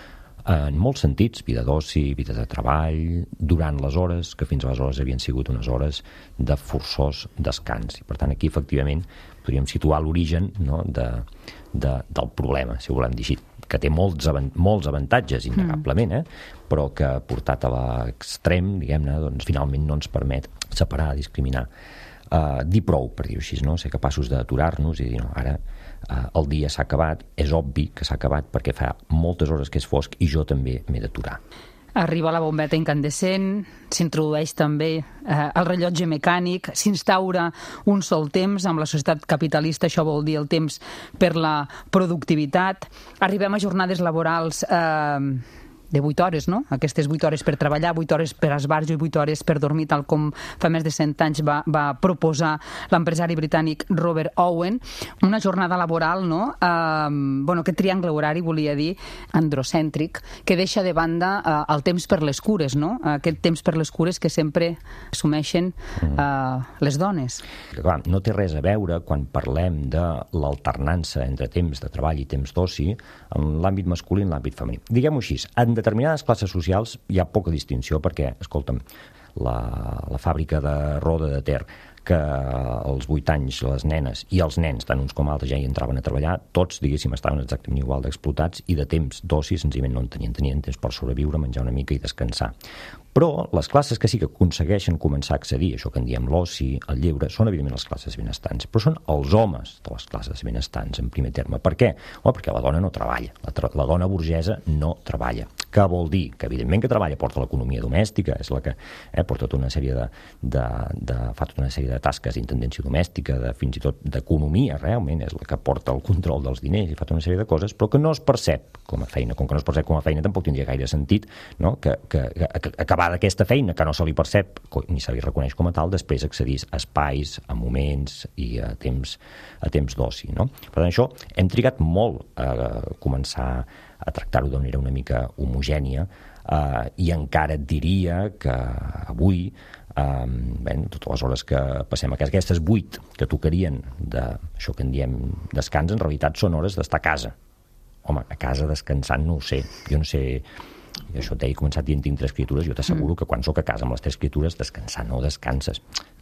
en molts sentits, vida d'oci, vida de treball, durant les hores que fins aleshores havien sigut unes hores de forçós descans. I per tant, aquí, efectivament, podríem situar l'origen, no? de, de, del problema, si ho volem dir així, que té molts, molts avantatges, innegablement, eh? però que portat a l'extrem, diguem-ne, doncs finalment no ens permet separar, discriminar, uh, dir prou, per dir-ho així, no? Ser capaços d'aturar-nos i dir, no, ara uh, el dia s'ha acabat, és obvi que s'ha acabat perquè fa moltes hores que és fosc i jo també m'he d'aturar. Arriba la bombeta incandescent, s'introdueix també eh, el rellotge mecànic, s'instaura un sol temps, amb la societat capitalista això vol dir el temps per la productivitat, arribem a jornades laborals eh, de vuit hores, no? Aquestes vuit hores per treballar, vuit hores per esbarjo i vuit hores per dormir, tal com fa més de cent anys va, va proposar l'empresari britànic Robert Owen. Una jornada laboral, no? Eh, bueno, aquest triangle horari, volia dir, androcèntric, que deixa de banda eh, el temps per les cures, no? Aquest temps per les cures que sempre assumeixen eh, les dones. Clar, no té res a veure quan parlem de l'alternança entre temps de treball i temps d'oci en l'àmbit masculí i en l'àmbit femení. Diguem-ho així, en determinades classes socials hi ha poca distinció perquè, escolta'm, la, la fàbrica de roda de Ter, que als vuit anys les nenes i els nens, tant uns com altres, ja hi entraven a treballar, tots, diguéssim, estaven exactament igual d'explotats i de temps d'oci senzillament no en tenien, tenien temps per sobreviure, menjar una mica i descansar. Però les classes que sí que aconsegueixen començar a accedir, això que en diem l'oci, el lleure, són evidentment les classes benestants, però són els homes de les classes benestants, en primer terme. Per què? Home, perquè la dona no treballa, la, tra la dona burgesa no treballa. Què vol dir? Que evidentment que treballa, porta l'economia domèstica, és la que eh, porta tota una sèrie de, de, de, fa tota una sèrie de tasques d'intendència domèstica, de, fins i tot d'economia, realment, és la que porta el control dels diners i fa tota una sèrie de coses, però que no es percep com a feina. Com que no es percep com a feina, tampoc tindria gaire sentit, no? que, que, que acabar d'aquesta feina, que no se li percep ni se li reconeix com a tal, després accedís a espais, a moments i a temps, a temps d'oci, no? Per tant, això hem trigat molt a començar a tractar-ho d'una manera una mica homogènia, eh, i encara et diria que avui eh, bé, totes les hores que passem a casa, aquestes vuit que tocarien d'això que en diem descans, en realitat són hores d'estar a casa. Home, a casa descansant no ho sé, jo no sé. I això et deia, he començat dient tinc tres criatures, jo t'asseguro mm. que quan sóc a casa amb les tres criatures descansar no descanses.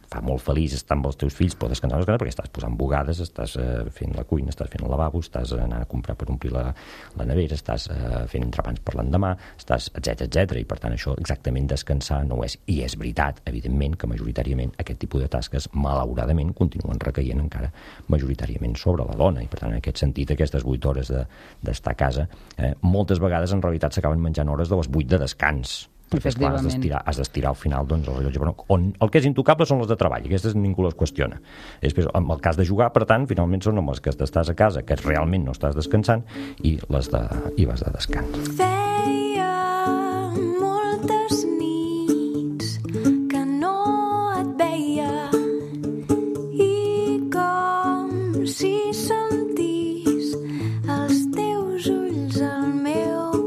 fa molt feliç estar amb els teus fills, però descansar, descansar perquè estàs posant bugades, estàs eh, fent la cuina, estàs fent el lavabo, estàs anant a comprar per omplir la, la nevera, estàs eh, fent entrepans per l'endemà, estàs etc etc. I per tant això exactament descansar no ho és. I és veritat, evidentment, que majoritàriament aquest tipus de tasques, malauradament, continuen recaient encara majoritàriament sobre la dona. I per tant, en aquest sentit, aquestes vuit hores de, d'estar a casa, eh, moltes vegades en realitat s'acaben menjant hores de les vuit de descans. Perquè, esclar, has d'estirar, has d'estirar al final doncs, el rellotge. Però on el que és intocable són les de treball, aquestes ningú les qüestiona. I després, en el cas de jugar, per tant, finalment són amb les que estàs a casa, que realment no estàs descansant, i les de, i les de descans. Feia moltes nits que no et veia i com si sentís els teus ulls al meu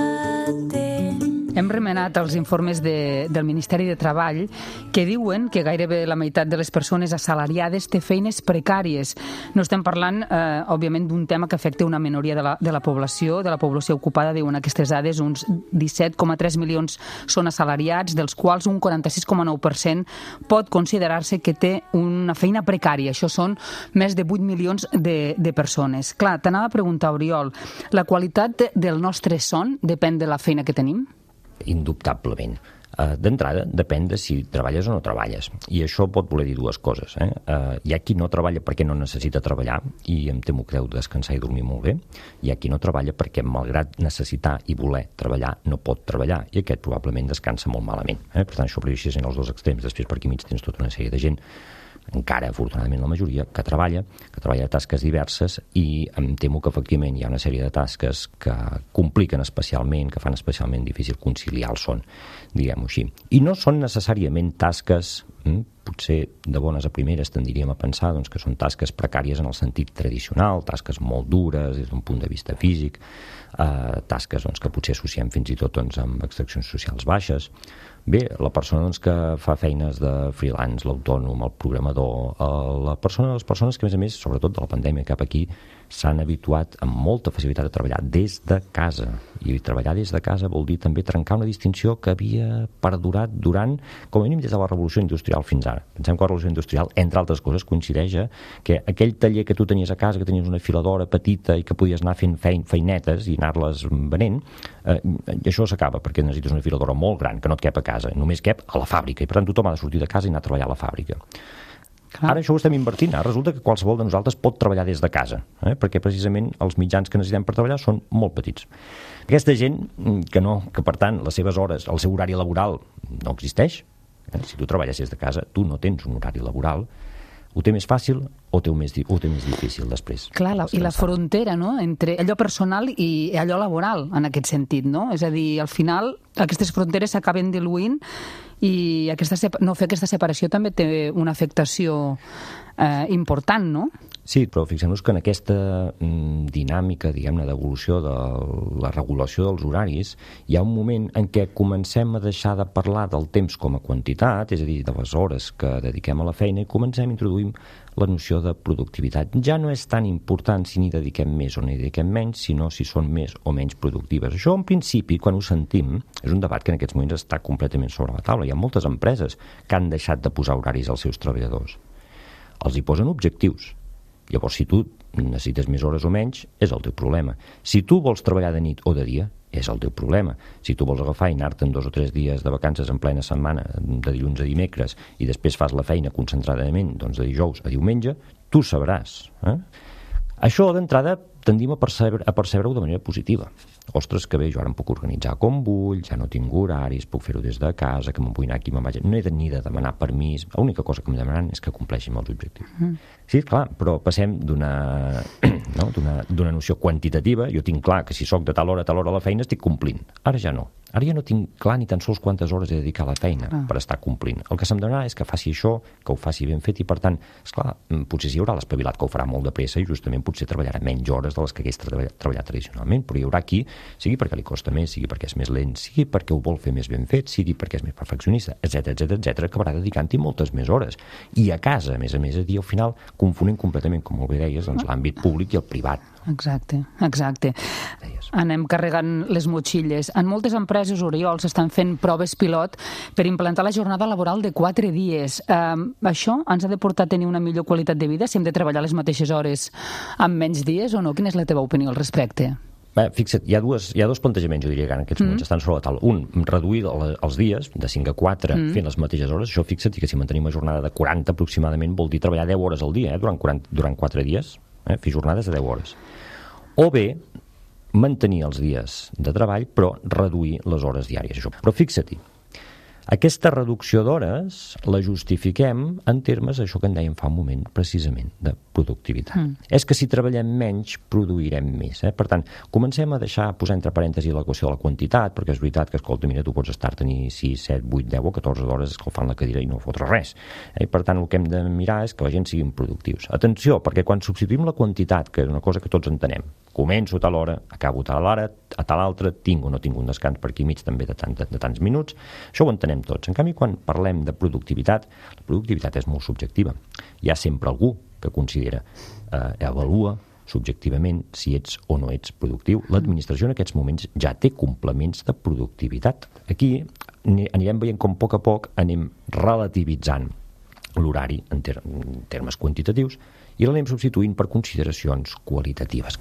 clatent. Hem remenat els informes de, del Ministeri de Treball que diuen que gairebé la meitat de les persones assalariades té feines precàries. No estem parlant, eh, òbviament, d'un tema que afecta una minoria de la, de la població, de la població ocupada, diuen aquestes dades, uns disset coma tres milions són assalariats, dels quals un quaranta-sis coma nou per cent pot considerar-se que té una feina precària. Això són més de vuit milions de, de persones. Clar, t'anava a preguntar, Oriol, la qualitat del nostre son depèn de la feina que tenim? Indubtablement. Uh, D'entrada, depèn de si treballes o no treballes. I això pot voler dir dues coses. Eh? Uh, hi ha qui no treballa perquè no necessita treballar, i em temo que deu descansar i dormir molt bé. Hi ha qui no treballa perquè, malgrat necessitar i voler treballar, no pot treballar, i aquest probablement descansa molt malament. Eh? Per tant, això per així en els dos extrems. Després, per aquí mig tens tota una sèrie de gent, encara, afortunadament, la majoria, que treballa, que treballa tasques diverses, i em temo que, efectivament, hi ha una sèrie de tasques que compliquen especialment, que fan especialment difícil conciliar el son, diguem-ho així. I no són necessàriament tasques, hm, potser de bones a primeres tendiríem a pensar doncs, que són tasques precàries en el sentit tradicional, tasques molt dures des d'un punt de vista físic, eh, tasques doncs, que potser associem fins i tot doncs, amb extraccions socials baixes. Bé, la persona doncs, que fa feines de freelance, l'autònom, el programador, eh, la persona, les persones que, a més a més, sobretot de la pandèmia cap aquí, s'han habituat amb molta facilitat a treballar des de casa. I treballar des de casa vol dir també trencar una distinció que havia perdurat durant, com a mínim, des de la revolució industrial fins ara. Pensem que la revolució industrial, entre altres coses, coincideix que aquell taller que tu tenies a casa, que tenies una filadora petita i que podies anar fent fein, feinetes i anar-les venent, eh, això s'acaba perquè necessites una filadora molt gran que no et cap a casa, només cap a la fàbrica, i per tant tothom ha de sortir de casa i anar a treballar a la fàbrica. Clar. Ara això ho estem invertint. Ara resulta que qualsevol de nosaltres pot treballar des de casa, eh? perquè precisament els mitjans que necessitem per treballar són molt petits. Aquesta gent que no, que per tant les seves hores, el seu horari laboral no existeix, eh? Si tu treballes des de casa, tu no tens un horari laboral, ho té més fàcil o té més, ho té més difícil després. Clar, la, i la frontera, no?, entre allò personal i allò laboral, en aquest sentit, no? És a dir, al final, aquestes fronteres s'acaben diluint i aquesta, no fer aquesta separació també té una afectació eh, important, no? Sí, però fixem-nos que en aquesta mm, dinàmica, diguem-ne, d'evolució de la regulació dels horaris, hi ha un moment en què comencem a deixar de parlar del temps com a quantitat, és a dir, de les hores que dediquem a la feina, i comencem a introduir la noció de productivitat. Ja no és tan important si n'hi dediquem més o n'hi dediquem menys, sinó si són més o menys productives. Això, en principi, quan ho sentim, és un debat que en aquests moments està completament sobre la taula. Hi ha moltes empreses que han deixat de posar horaris als seus treballadors. Els hi posen objectius. Llavors, si tu necessites més hores o menys, és el teu problema. Si tu vols treballar de nit o de dia, és el teu problema. Si tu vols agafar i anar-te'n dos o tres dies de vacances en plena setmana, de dilluns a dimecres, i després fas la feina concentradament doncs de dijous a diumenge, tu sabràs. Eh? Això, d'entrada, tendim a percebre, a percebre-ho de manera positiva. Ostres, que bé, jo ara em puc organitzar com vull, ja no tinc horaris, puc fer-ho des de casa, que me'n vull anar aquí, me'n vaig... No he de ni de demanar permís, l'única cosa que em demanaran és que compleixi amb els objectius. Mm. Sí, clar, però passem d'una no, d'una noció quantitativa. Jo tinc clar que si sóc de tal hora a tal hora a la feina estic complint. Ara ja no. Ara ja no tinc clar ni tan sols quantes hores he de dedicar a la feina ah. per estar complint. El que se'm donarà és que faci això, que ho faci ben fet, i per tant, esclar, potser hi haurà l'espavilat que ho farà molt de pressa i justament potser treballarà menys hores de les que hagués treballat, treballat tradicionalment, però hi haurà qui, sigui perquè li costa més, sigui perquè és més lent, sigui perquè ho vol fer més ben fet, sigui perquè és més perfeccionista, etc etc etc, acabarà dedicant-hi moltes més hores. I a casa, a més a més, a dir, al final, confonent completament, com molt bé deies, doncs, l'àmbit públic i el privat. Exacte, exacte. Anem carregant les motxilles. En moltes empreses empreses, Oriol, s'estan fent proves pilot per implantar la jornada laboral de quatre dies. Um, això ens ha de portar a tenir una millor qualitat de vida si hem de treballar les mateixes hores amb menys dies o no? Quina és la teva opinió al respecte? Bé, fixa't, hi ha, dues, hi ha dos plantejaments, jo diria, que en aquests moments mm. estan sobre la taula. Un, reduir els dies de cinc a quatre mm. fent les mateixes hores. Això, fixa't, que si mantenim una jornada de quaranta aproximadament vol dir treballar deu hores al dia, eh, durant, quaranta, durant quatre dies, eh, fer jornades de deu hores. O bé, mantenir els dies de treball, però reduir les hores diàries. Això. Però fixa-t'hi, aquesta reducció d'hores la justifiquem en termes d'això que en dèiem fa un moment, precisament, de productivitat. Mm. És que si treballem menys, produirem més. Eh? Per tant, comencem a deixar, posar entre parèntesis l'equació de la quantitat, perquè és veritat que, escolta, mira, tu pots estar tenir sis, set, vuit, deu o catorze hores escalfant la cadira i no fotre res. Eh? Per tant, el que hem de mirar és que la gent siguin productius. Atenció, perquè quan substituïm la quantitat, que és una cosa que tots entenem, començo a tal hora, acabo a tal hora, a tal altra, tinc o no tinc un descans per aquí mig també de, tant, de, de tants minuts, això ho entenem tots. En canvi, quan parlem de productivitat, la productivitat és molt subjectiva. Hi ha sempre algú que considera, eh, avalua subjectivament si ets o no ets productiu. L'administració en aquests moments ja té complements de productivitat. Aquí anirem veient com a poc a poc anem relativitzant l'horari en, ter en termes quantitatius i l'anem substituint per consideracions qualitatives.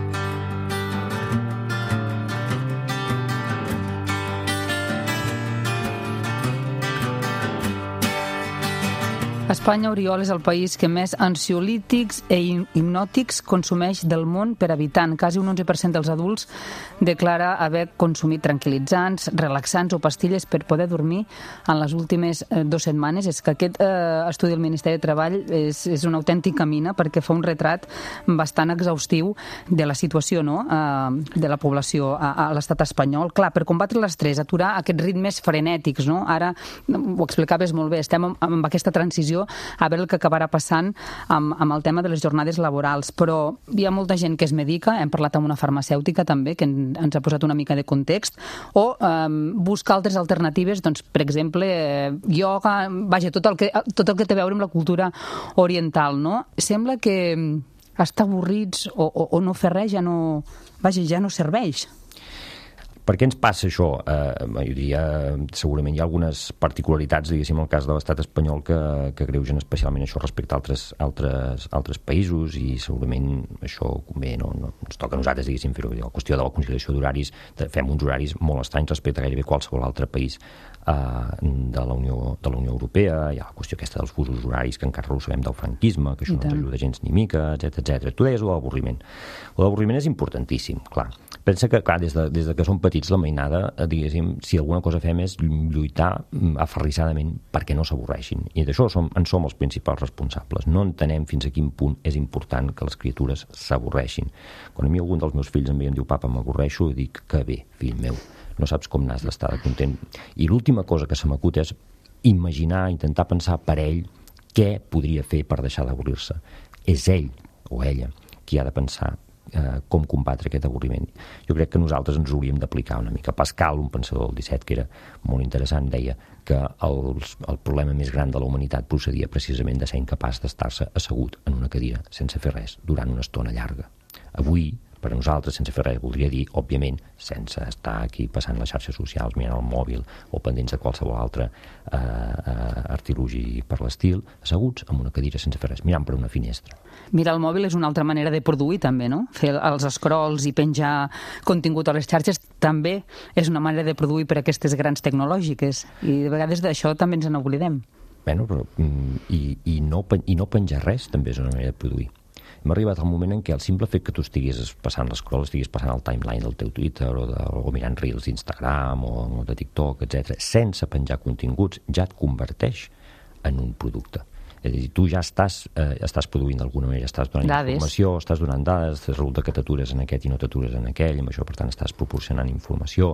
Espanya, Oriol, és el país que més ansiolítics i hipnòtics consumeix del món per habitant. Quasi un onze per cent dels adults declara haver consumit tranquil·litzants, relaxants o pastilles per poder dormir en les últimes eh, dues setmanes. És que aquest eh, estudi del Ministeri de Treball és, és una autèntica mina perquè fa un retrat bastant exhaustiu de la situació, no?, eh, de la població a, a l'estat espanyol. Clar, per combatre l'estrès, aturar aquests ritmes frenètics, no? Ara, ho explicaves molt bé, estem amb, amb aquesta transició a veure el que acabarà passant amb, amb el tema de les jornades laborals, però hi ha molta gent que es medica, hem parlat amb una farmacèutica també, que en, ens ha posat una mica de context, o eh, buscar altres alternatives, doncs, per exemple, eh, ioga, vaja, tot el, que, tot el que té a veure amb la cultura oriental, no? Sembla que estar avorrits o, o, o no fer res ja no, vaja, ja no serveix. Per què ens passa això? Eh, jo diria, segurament hi ha algunes particularitats, diguéssim, en el cas de l'estat espanyol que, que greugen especialment això respecte a altres, altres, altres països i segurament això convé, no, no ens toca a nosaltres, diguéssim, fer-ho. La qüestió de la conciliació d'horaris, fem uns horaris molt estranys respecte a gairebé qualsevol altre país eh, de, la Unió, de la Unió Europea. Hi ha la qüestió aquesta dels fusos horaris que encara ho sabem del franquisme, que això no ens ajuda gens ni mica, etcètera, etcètera. Tu deies l'avorriment. L'avorriment és importantíssim, clar. Pensa que, clar, des de, des de que som petits, la mainada, diguéssim, si alguna cosa fem és lluitar aferrissadament perquè no s'avorreixin. I d'això som, en som els principals responsables. No entenem fins a quin punt és important que les criatures s'avorreixin. Quan a mi algun dels meus fills em ve i em diu papa, m'avorreixo, dic que bé, fill meu, no saps com n'has d'estar de content. I l'última cosa que se m'acut és imaginar, intentar pensar per ell què podria fer per deixar d'avorrir-se. És ell o ella qui ha de pensar Eh, com combatre aquest avorriment. Jo crec que nosaltres ens hauríem d'aplicar una mica. Pascal, un pensador del disset que era molt interessant, deia que el, el problema més gran de la humanitat procedia precisament de ser incapaç d'estar-se assegut en una cadira sense fer res durant una estona llarga. Avui, per a nosaltres, sense fer res, voldria dir, òbviament, sense estar aquí passant les xarxes socials, mirant el mòbil o pendents de qualsevol altre eh, eh, artilugi per l'estil, asseguts en una cadira sense fer res, mirant per una finestra. Mirar el mòbil és una altra manera de produir, també, no? Fer els scrolls i penjar contingut a les xarxes també és una manera de produir per a aquestes grans tecnològiques. I de vegades d'això també ens n'oblidem. Bueno, però, i, i, no, i no penjar res també és una manera de produir. Hem arribat al moment en què el simple fet que tu estiguis passant l'escroll, estiguis passant el timeline del teu Twitter o, de, o mirant reels d'Instagram o, o de TikTok, etcètera, sense penjar continguts, ja et converteix en un producte. És a dir, tu ja estàs, eh, estàs produint d'alguna manera, estàs donant dades. Informació, estàs donant dades, resulta que t'atures en aquest i no t'atures en aquell, i amb això, per tant, estàs proporcionant informació,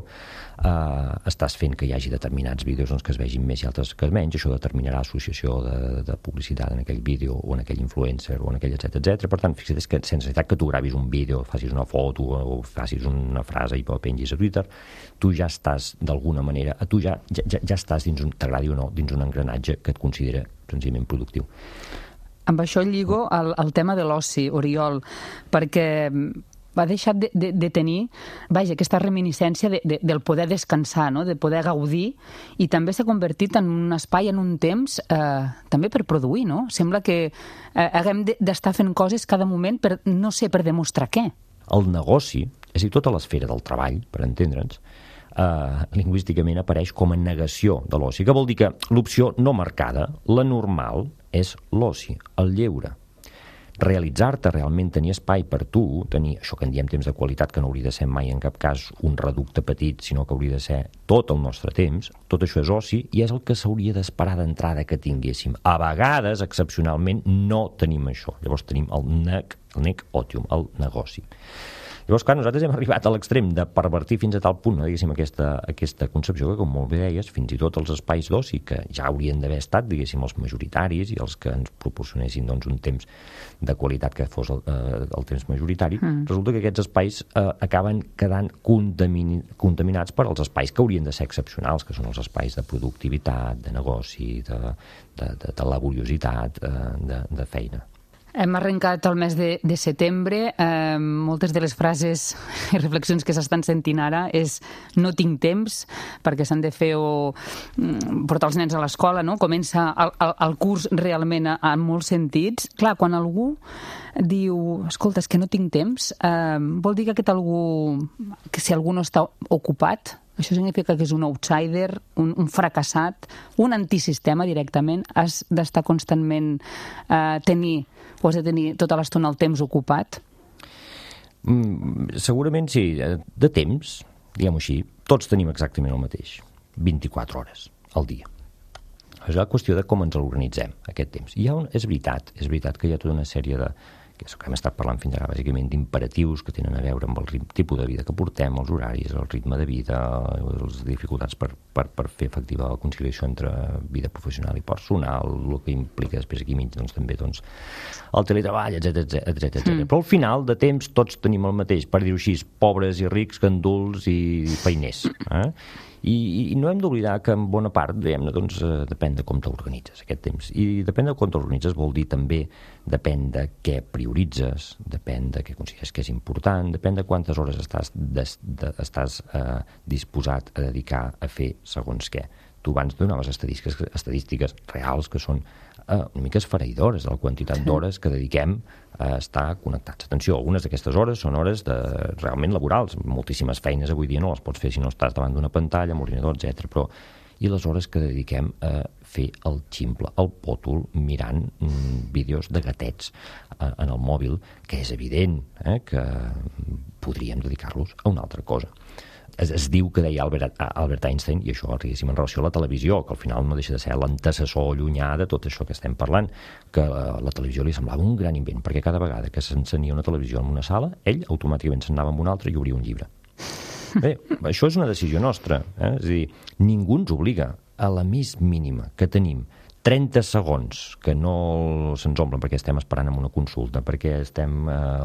eh, estàs fent que hi hagi determinats vídeos doncs, que es vegin més i altres que es menys, això determinarà associació de, de publicitat en aquell vídeo o en aquell influencer o en aquell etcètera, etcètera. Per tant, fixa't, és que sense necessitat que tu gravis un vídeo, facis una foto o facis una frase i la pengis a Twitter, tu ja estàs, d'alguna manera, tu ja, ja, ja estàs dins un, t'agradi o no, dins un engranatge que et considera senzillament productiu. Amb això lligo el, el tema de l'oci, Oriol, perquè va deixar de, de, de tenir, vaja, aquesta reminiscència de, de, del poder descansar, no? De poder gaudir, i també s'ha convertit en un espai, en un temps, eh, també per produir, no? Sembla que eh, haguem d'estar fent coses cada moment per, no sé, per demostrar què. El negoci, és a dir, tota l'esfera del treball, per entendre'ns, eh, lingüísticament apareix com a negació de l'oci, que vol dir que l'opció no marcada, la normal, és l'oci, el lleure. Realitzar-te, realment tenir espai per tu, tenir això que en diem temps de qualitat, que no hauria de ser mai en cap cas un reducte petit, sinó que hauria de ser tot el nostre temps, tot això és oci i és el que s'hauria d'esperar d'entrada que tinguéssim. A vegades, excepcionalment, no tenim això. Llavors tenim el nec, el nec otium, el negoci. Llavors, clar, nosaltres hem arribat a l'extrem de pervertir fins a tal punt, no, diguéssim, aquesta, aquesta concepció que, com molt bé deies, fins i tot els espais d'oci, que ja haurien d'haver estat, diguéssim, els majoritaris i els que ens proporcionessin doncs, un temps de qualitat que fos el, eh, el temps majoritari, mm. resulta que aquests espais eh, acaben quedant contamin contaminats per als espais que haurien de ser excepcionals, que són els espais de productivitat, de negoci, de, de, de, de laboriositat, eh, de, de feina. Hem arrencat el mes de, de setembre. Eh, moltes de les frases i reflexions que s'estan sentint ara és no tinc temps, perquè s'han de fer o portar els nens a l'escola, no? Comença el, el, el curs realment en molts sentits. Clar, quan algú diu, escolta, és que no tinc temps, eh, vol dir que aquest algú, que si algú no està ocupat, això significa que és un outsider, un, un fracassat, un antisistema directament. Has d'estar constantment eh, tenir, o has de tenir tota l'estona el temps ocupat? Mm, segurament sí. De temps, diguem-ho així, tots tenim exactament el mateix. vint-i-quatre hores al dia. És la qüestió de com ens l'organitzem, aquest temps. I hi ha un, és veritat, és veritat que hi ha tota una sèrie de, que és el que hem estat parlant fins ara, bàsicament d'imperatius que tenen a veure amb el tipus de vida que portem, els horaris, el ritme de vida, les dificultats per, per, per fer efectiva la conciliació entre vida professional i personal, el que implica després aquí mig doncs, també doncs, el teletreball, etcètera, etcètera, etcètera. Mm. Però al final de temps tots tenim el mateix, per dir-ho així, pobres i rics, ganduls i feiners. Eh? I, i no hem d'oblidar que en bona part, diguem-ne, doncs, eh, depèn de com t'organitzes aquest temps. I depèn de com t'organitzes vol dir també depèn de què prioritzes, depèn de què consideres que és important, depèn de quantes hores estàs, des, de, estàs eh, disposat a dedicar a fer segons què. Tu abans donaves estadístiques, estadístiques reals que són eh, una mica esfereïdores de la quantitat d'hores que dediquem a estar connectats. Atenció, algunes d'aquestes hores són hores de, realment laborals. Moltíssimes feines avui dia no les pots fer si no estàs davant d'una pantalla, amb ordinador, etcètera. Però i les hores que dediquem a fer el ximple, el pòtol, mirant mm, vídeos de gatets eh, en el mòbil, que és evident eh, que podríem dedicar-los a una altra cosa. Es, es diu que deia Albert, Albert Einstein, i això diguéssim en relació a la televisió, que al final no deixa de ser l'antecessor llunyà de tot això que estem parlant, que la, la televisió li semblava un gran invent, perquè cada vegada que s'encenia una televisió en una sala, ell automàticament se'n anava amb una altra i obria un llibre. Bé, això és una decisió nostra, eh? És a dir, ningú ens obliga a la més mínima que tenim trenta segons que no se'ns omplen perquè estem esperant en una consulta, perquè estem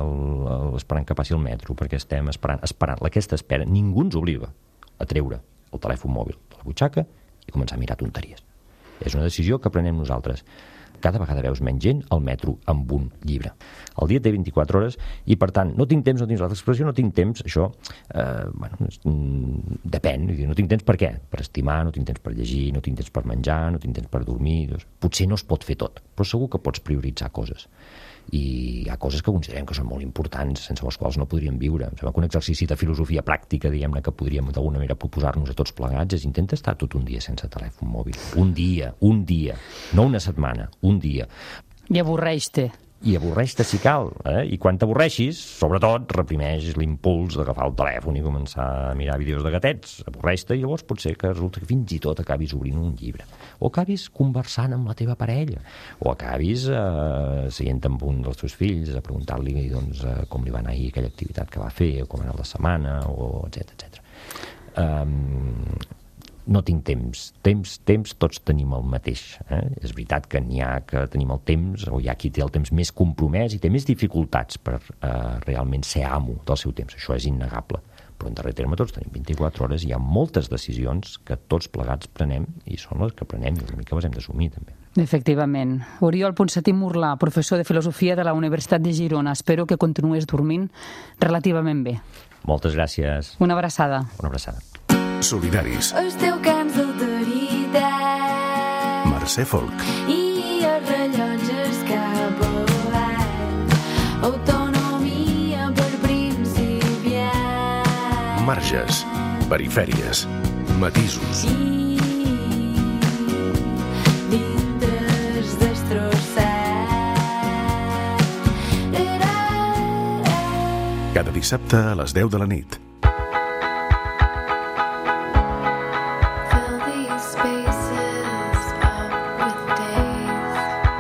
eh, esperant que passi el metro, perquè estem esperant, esperant aquesta espera, ningú ens obliga a treure el telèfon mòbil de la butxaca i començar a mirar tonteries. És una decisió que prenem nosaltres. Cada vegada veus menys gent al metro amb un llibre. El dia té vint-i-quatre hores i, per tant, no tinc temps, no tinc l'expressió, no tinc temps, això, eh, bueno, depèn. No tinc temps per què? Per estimar, no tinc temps per llegir, no tinc temps per menjar, no tinc temps per dormir. Doncs, potser no es pot fer tot, però segur que pots prioritzar coses. I hi ha coses que considerem que són molt importants, sense les quals no podríem viure. Em sembla que un exercici de filosofia pràctica, diguem-ne, que podríem d'alguna manera proposar-nos a tots plegats és intenta estar tot un dia sense telèfon mòbil. Un dia, un dia, no una setmana, un dia. I avorreix-te. I avorreix-te si cal, eh? I quan t'avorreixis, sobretot, reprimeix l'impuls d'agafar el telèfon i començar a mirar vídeos de gatets. Avorreix-te i llavors potser que resulta que fins i tot acabis obrint un llibre. O acabis conversant amb la teva parella. O acabis eh, seient amb un dels teus fills a preguntar-li doncs, eh, com li va anar ahir aquella activitat que va fer, o com ha anat la setmana, o etcètera, etcètera. Um, no tinc temps. Temps, temps, tots tenim el mateix. Eh? És veritat que n'hi ha que tenim el temps, o hi ha qui té el temps més compromès i té més dificultats per eh, realment ser amo del seu temps. Això és innegable. Però en darrer terme tots tenim vint-i-quatre hores i hi ha moltes decisions que tots plegats prenem i són les que prenem i una mica les hem d'assumir també. Efectivament. Oriol Ponsatí Murlà, professor de Filosofia de la Universitat de Girona. Espero que continues dormint relativament bé. Moltes gràcies. Una abraçada. Una abraçada. Solidaris. Esteu camps d'autoritat Mercè Folk. i els rellotges cap avall. Autonomia per principiar. Marges. Perifèries. Matisos. I dintres destrossat. Cada dissabte a les deu de la nit. Fill these spaces up with days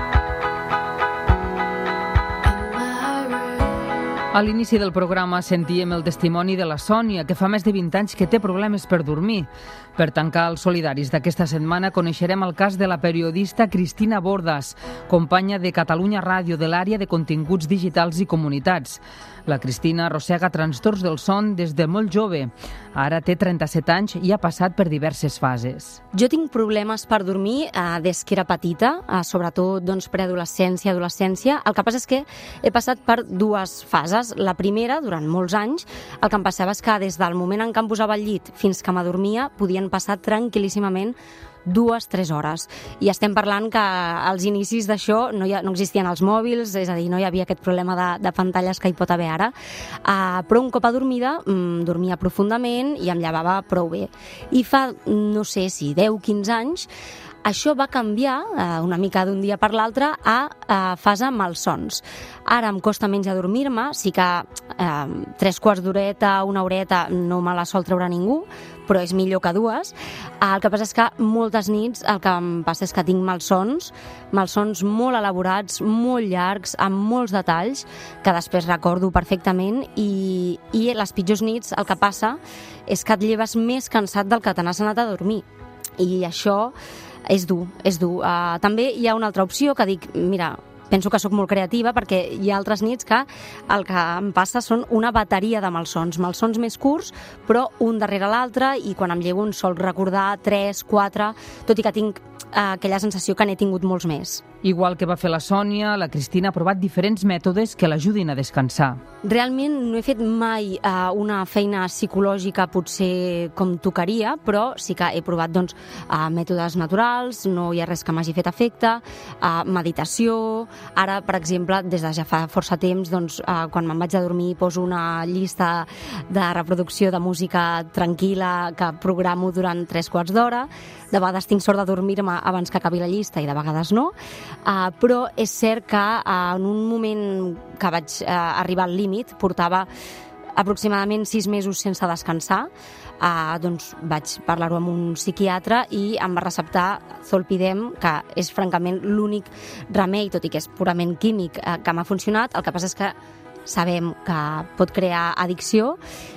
in my room. A l'inici del programa sentíem el testimoni de la Sònia, que fa més de vint anys que té problemes per dormir. Per tancar els solidaris d'aquesta setmana coneixerem el cas de la periodista Cristina Bordas, companya de Catalunya Ràdio de l'àrea de continguts digitals i comunitats. La Cristina arrossega trastorns del son des de molt jove. Ara té trenta-set anys i ha passat per diverses fases. Jo tinc problemes per dormir eh, des que era petita, eh, sobretot doncs, preadolescència, adolescència. El que passa és que he passat per dues fases. La primera, durant molts anys, el que em passava és que des del moment en què em posava al llit fins que m'adormia podien passar tranquil·líssimament dues, tres hores. I estem parlant que als inicis d'això no, hi ha, no existien els mòbils, és a dir, no hi havia aquest problema de, de pantalles que hi pot haver ara. Uh, però un cop adormida, mm, dormia profundament i em llevava prou bé. I fa, no sé si deu, quinze anys, això va canviar eh, una mica d'un dia per l'altre a, a fase malsons. Ara em costa menys adormir-me, sí que eh, tres quarts d'horeta, una horeta no me la sol treure ningú, però és millor que dues. El que passa és que moltes nits el que em passa és que tinc malsons, malsons molt elaborats, molt llargs, amb molts detalls, que després recordo perfectament, i, i les pitjors nits el que passa és que et lleves més cansat del que te n'has anat a dormir. I això és dur, és dur. Uh, també hi ha una altra opció que dic, mira, penso que sóc molt creativa perquè hi ha altres nits que el que em passa són una bateria de malsons, malsons més curts, però un darrere l'altre, i quan em llevo en sol recordar tres, quatre, tot i que tinc uh, aquella sensació que n'he tingut molts més. Igual que va fer la Sònia, la Cristina ha provat diferents mètodes que l'ajudin a descansar. Realment no he fet mai uh, una feina psicològica potser com tocaria, però sí que he provat doncs, uh, mètodes naturals, no hi ha res que m'hagi fet efecte, uh, meditació. Ara, per exemple, des de ja fa força temps, doncs, uh, quan me'n vaig a dormir poso una llista de reproducció de música tranquil·la que programo durant tres quarts d'hora. De vegades tinc sort de dormir-me abans que acabi la llista i de vegades no. Uh, però és cert que uh, en un moment que vaig uh, arribar al límit, portava aproximadament sis mesos sense descansar, uh, doncs vaig parlar-ho amb un psiquiatre i em va receptar zolpidem, que és francament l'únic remei, tot i que és purament químic, uh, que m'ha funcionat. El que passa és que sabem que pot crear addicció,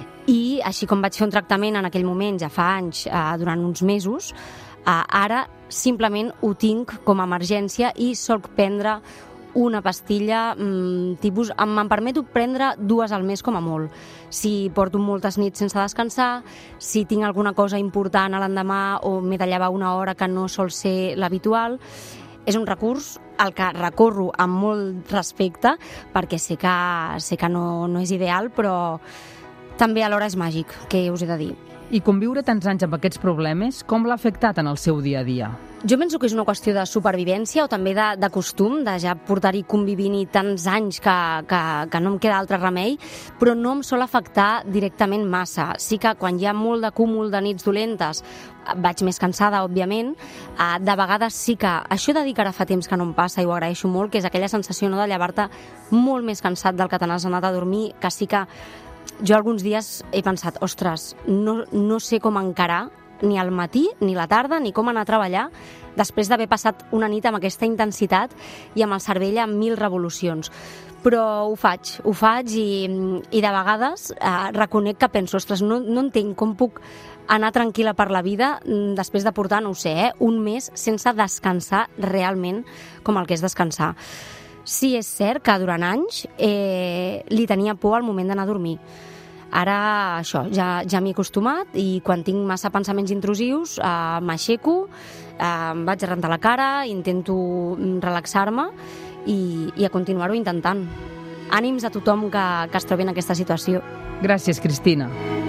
i així com vaig fer un tractament en aquell moment, ja fa anys, uh, durant uns mesos, uh, ara simplement ho tinc com a emergència i solc prendre una pastilla mmm, tipus... Me'n permeto prendre dues al mes com a molt. Si porto moltes nits sense descansar, si tinc alguna cosa important a l'endemà o m'he de llevar una hora que no sol ser l'habitual. És un recurs al que recorro amb molt respecte, perquè sé que, sé que no, no és ideal, però també alhora és màgic, què us he de dir. I conviure tants anys amb aquests problemes, com l'ha afectat en el seu dia a dia? Jo penso que és una qüestió de supervivència o també de, de costum, de ja portar-hi convivint-hi tants anys que, que, que no em queda altre remei, però no em sol afectar directament massa. Sí que quan hi ha molt de cúmul de nits dolentes vaig més cansada, òbviament. De vegades sí que, això de dir que ara fa temps que no em passa i ho agraeixo molt, que és aquella sensació, no, de llevar-te molt més cansat del que te n'has anat a dormir, que sí que jo alguns dies he pensat, ostres, no, no sé com encarar ni al matí, ni la tarda, ni com anar a treballar després d'haver passat una nit amb aquesta intensitat i amb el cervell a mil revolucions. Però ho faig, ho faig i, i de vegades eh, reconec que penso, ostres, no, no entenc com puc anar tranquil·la per la vida després de portar, no ho sé, eh, un mes sense descansar realment com el que és descansar. Sí, és cert que durant anys eh, li tenia por al moment d'anar a dormir. Ara, això, ja, ja m'hi he acostumat i quan tinc massa pensaments intrusius eh, m'aixeco, eh, em vaig a rentar la cara, intento relaxar-me i, i a continuar-ho intentant. Ànims a tothom que, que es trobi en aquesta situació. Gràcies, Cristina.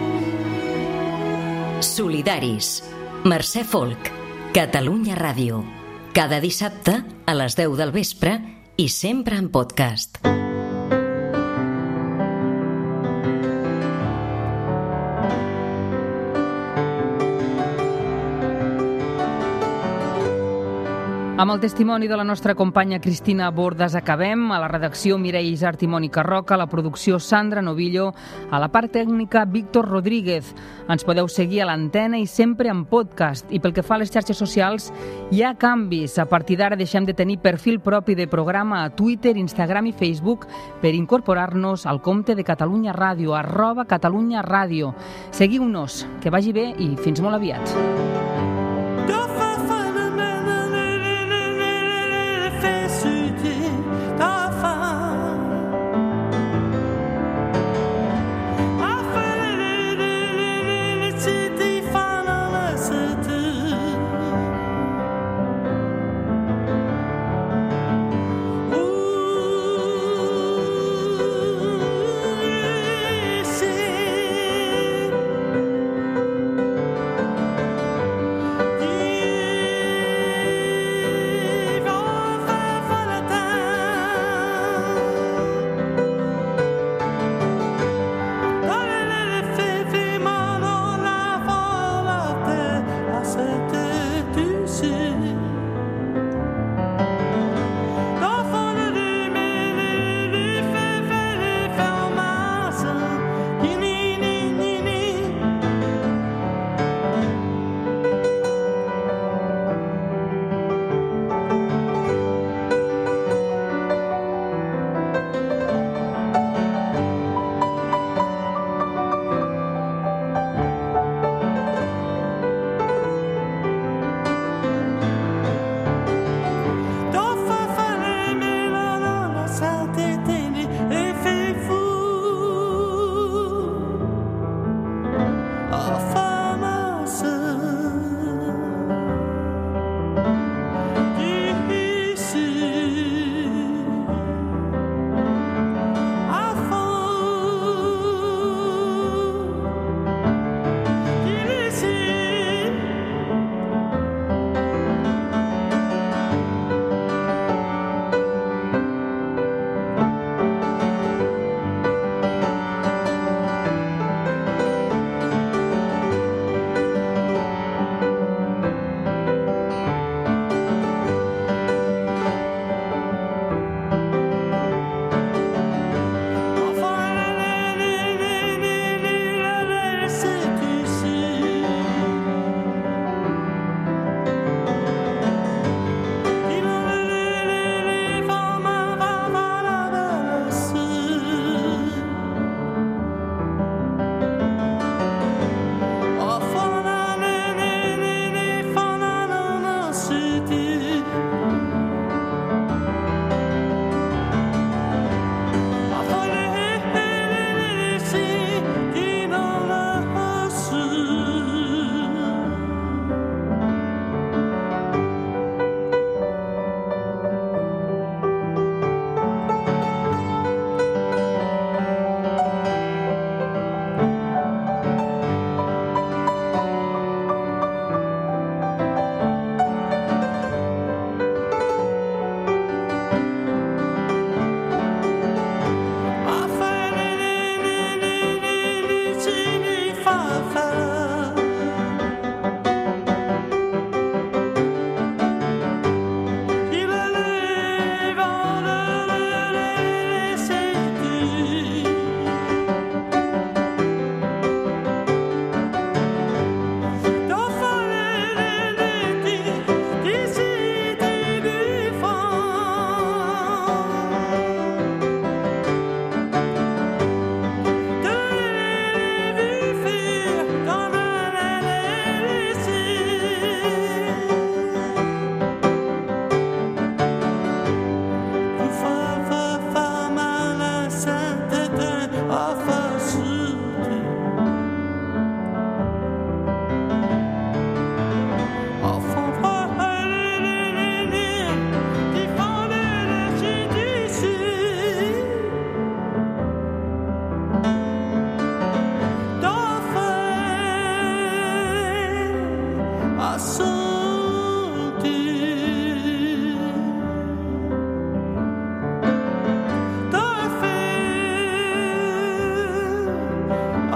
Solidaris. Mercè Folk. Catalunya Ràdio. Cada dissabte a les deu del vespre i sempre en podcast. Amb el testimoni de la nostra companya Cristina Bordas acabem. A la redacció Mireia Isart i Mònica Roca, a la producció Sandra Novillo, a la part tècnica Víctor Rodríguez. Ens podeu seguir a l'antena i sempre en podcast. I pel que fa a les xarxes socials, hi ha canvis. A partir d'ara deixem de tenir perfil propi de programa a Twitter, Instagram i Facebook per incorporar-nos al compte de Catalunya Ràdio, arroba Catalunya Ràdio. Seguiu-nos, que vagi bé i fins molt aviat.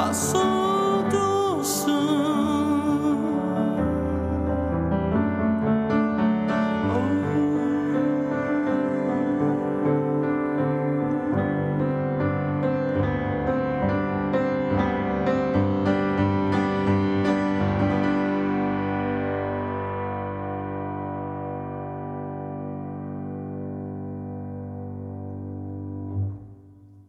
posso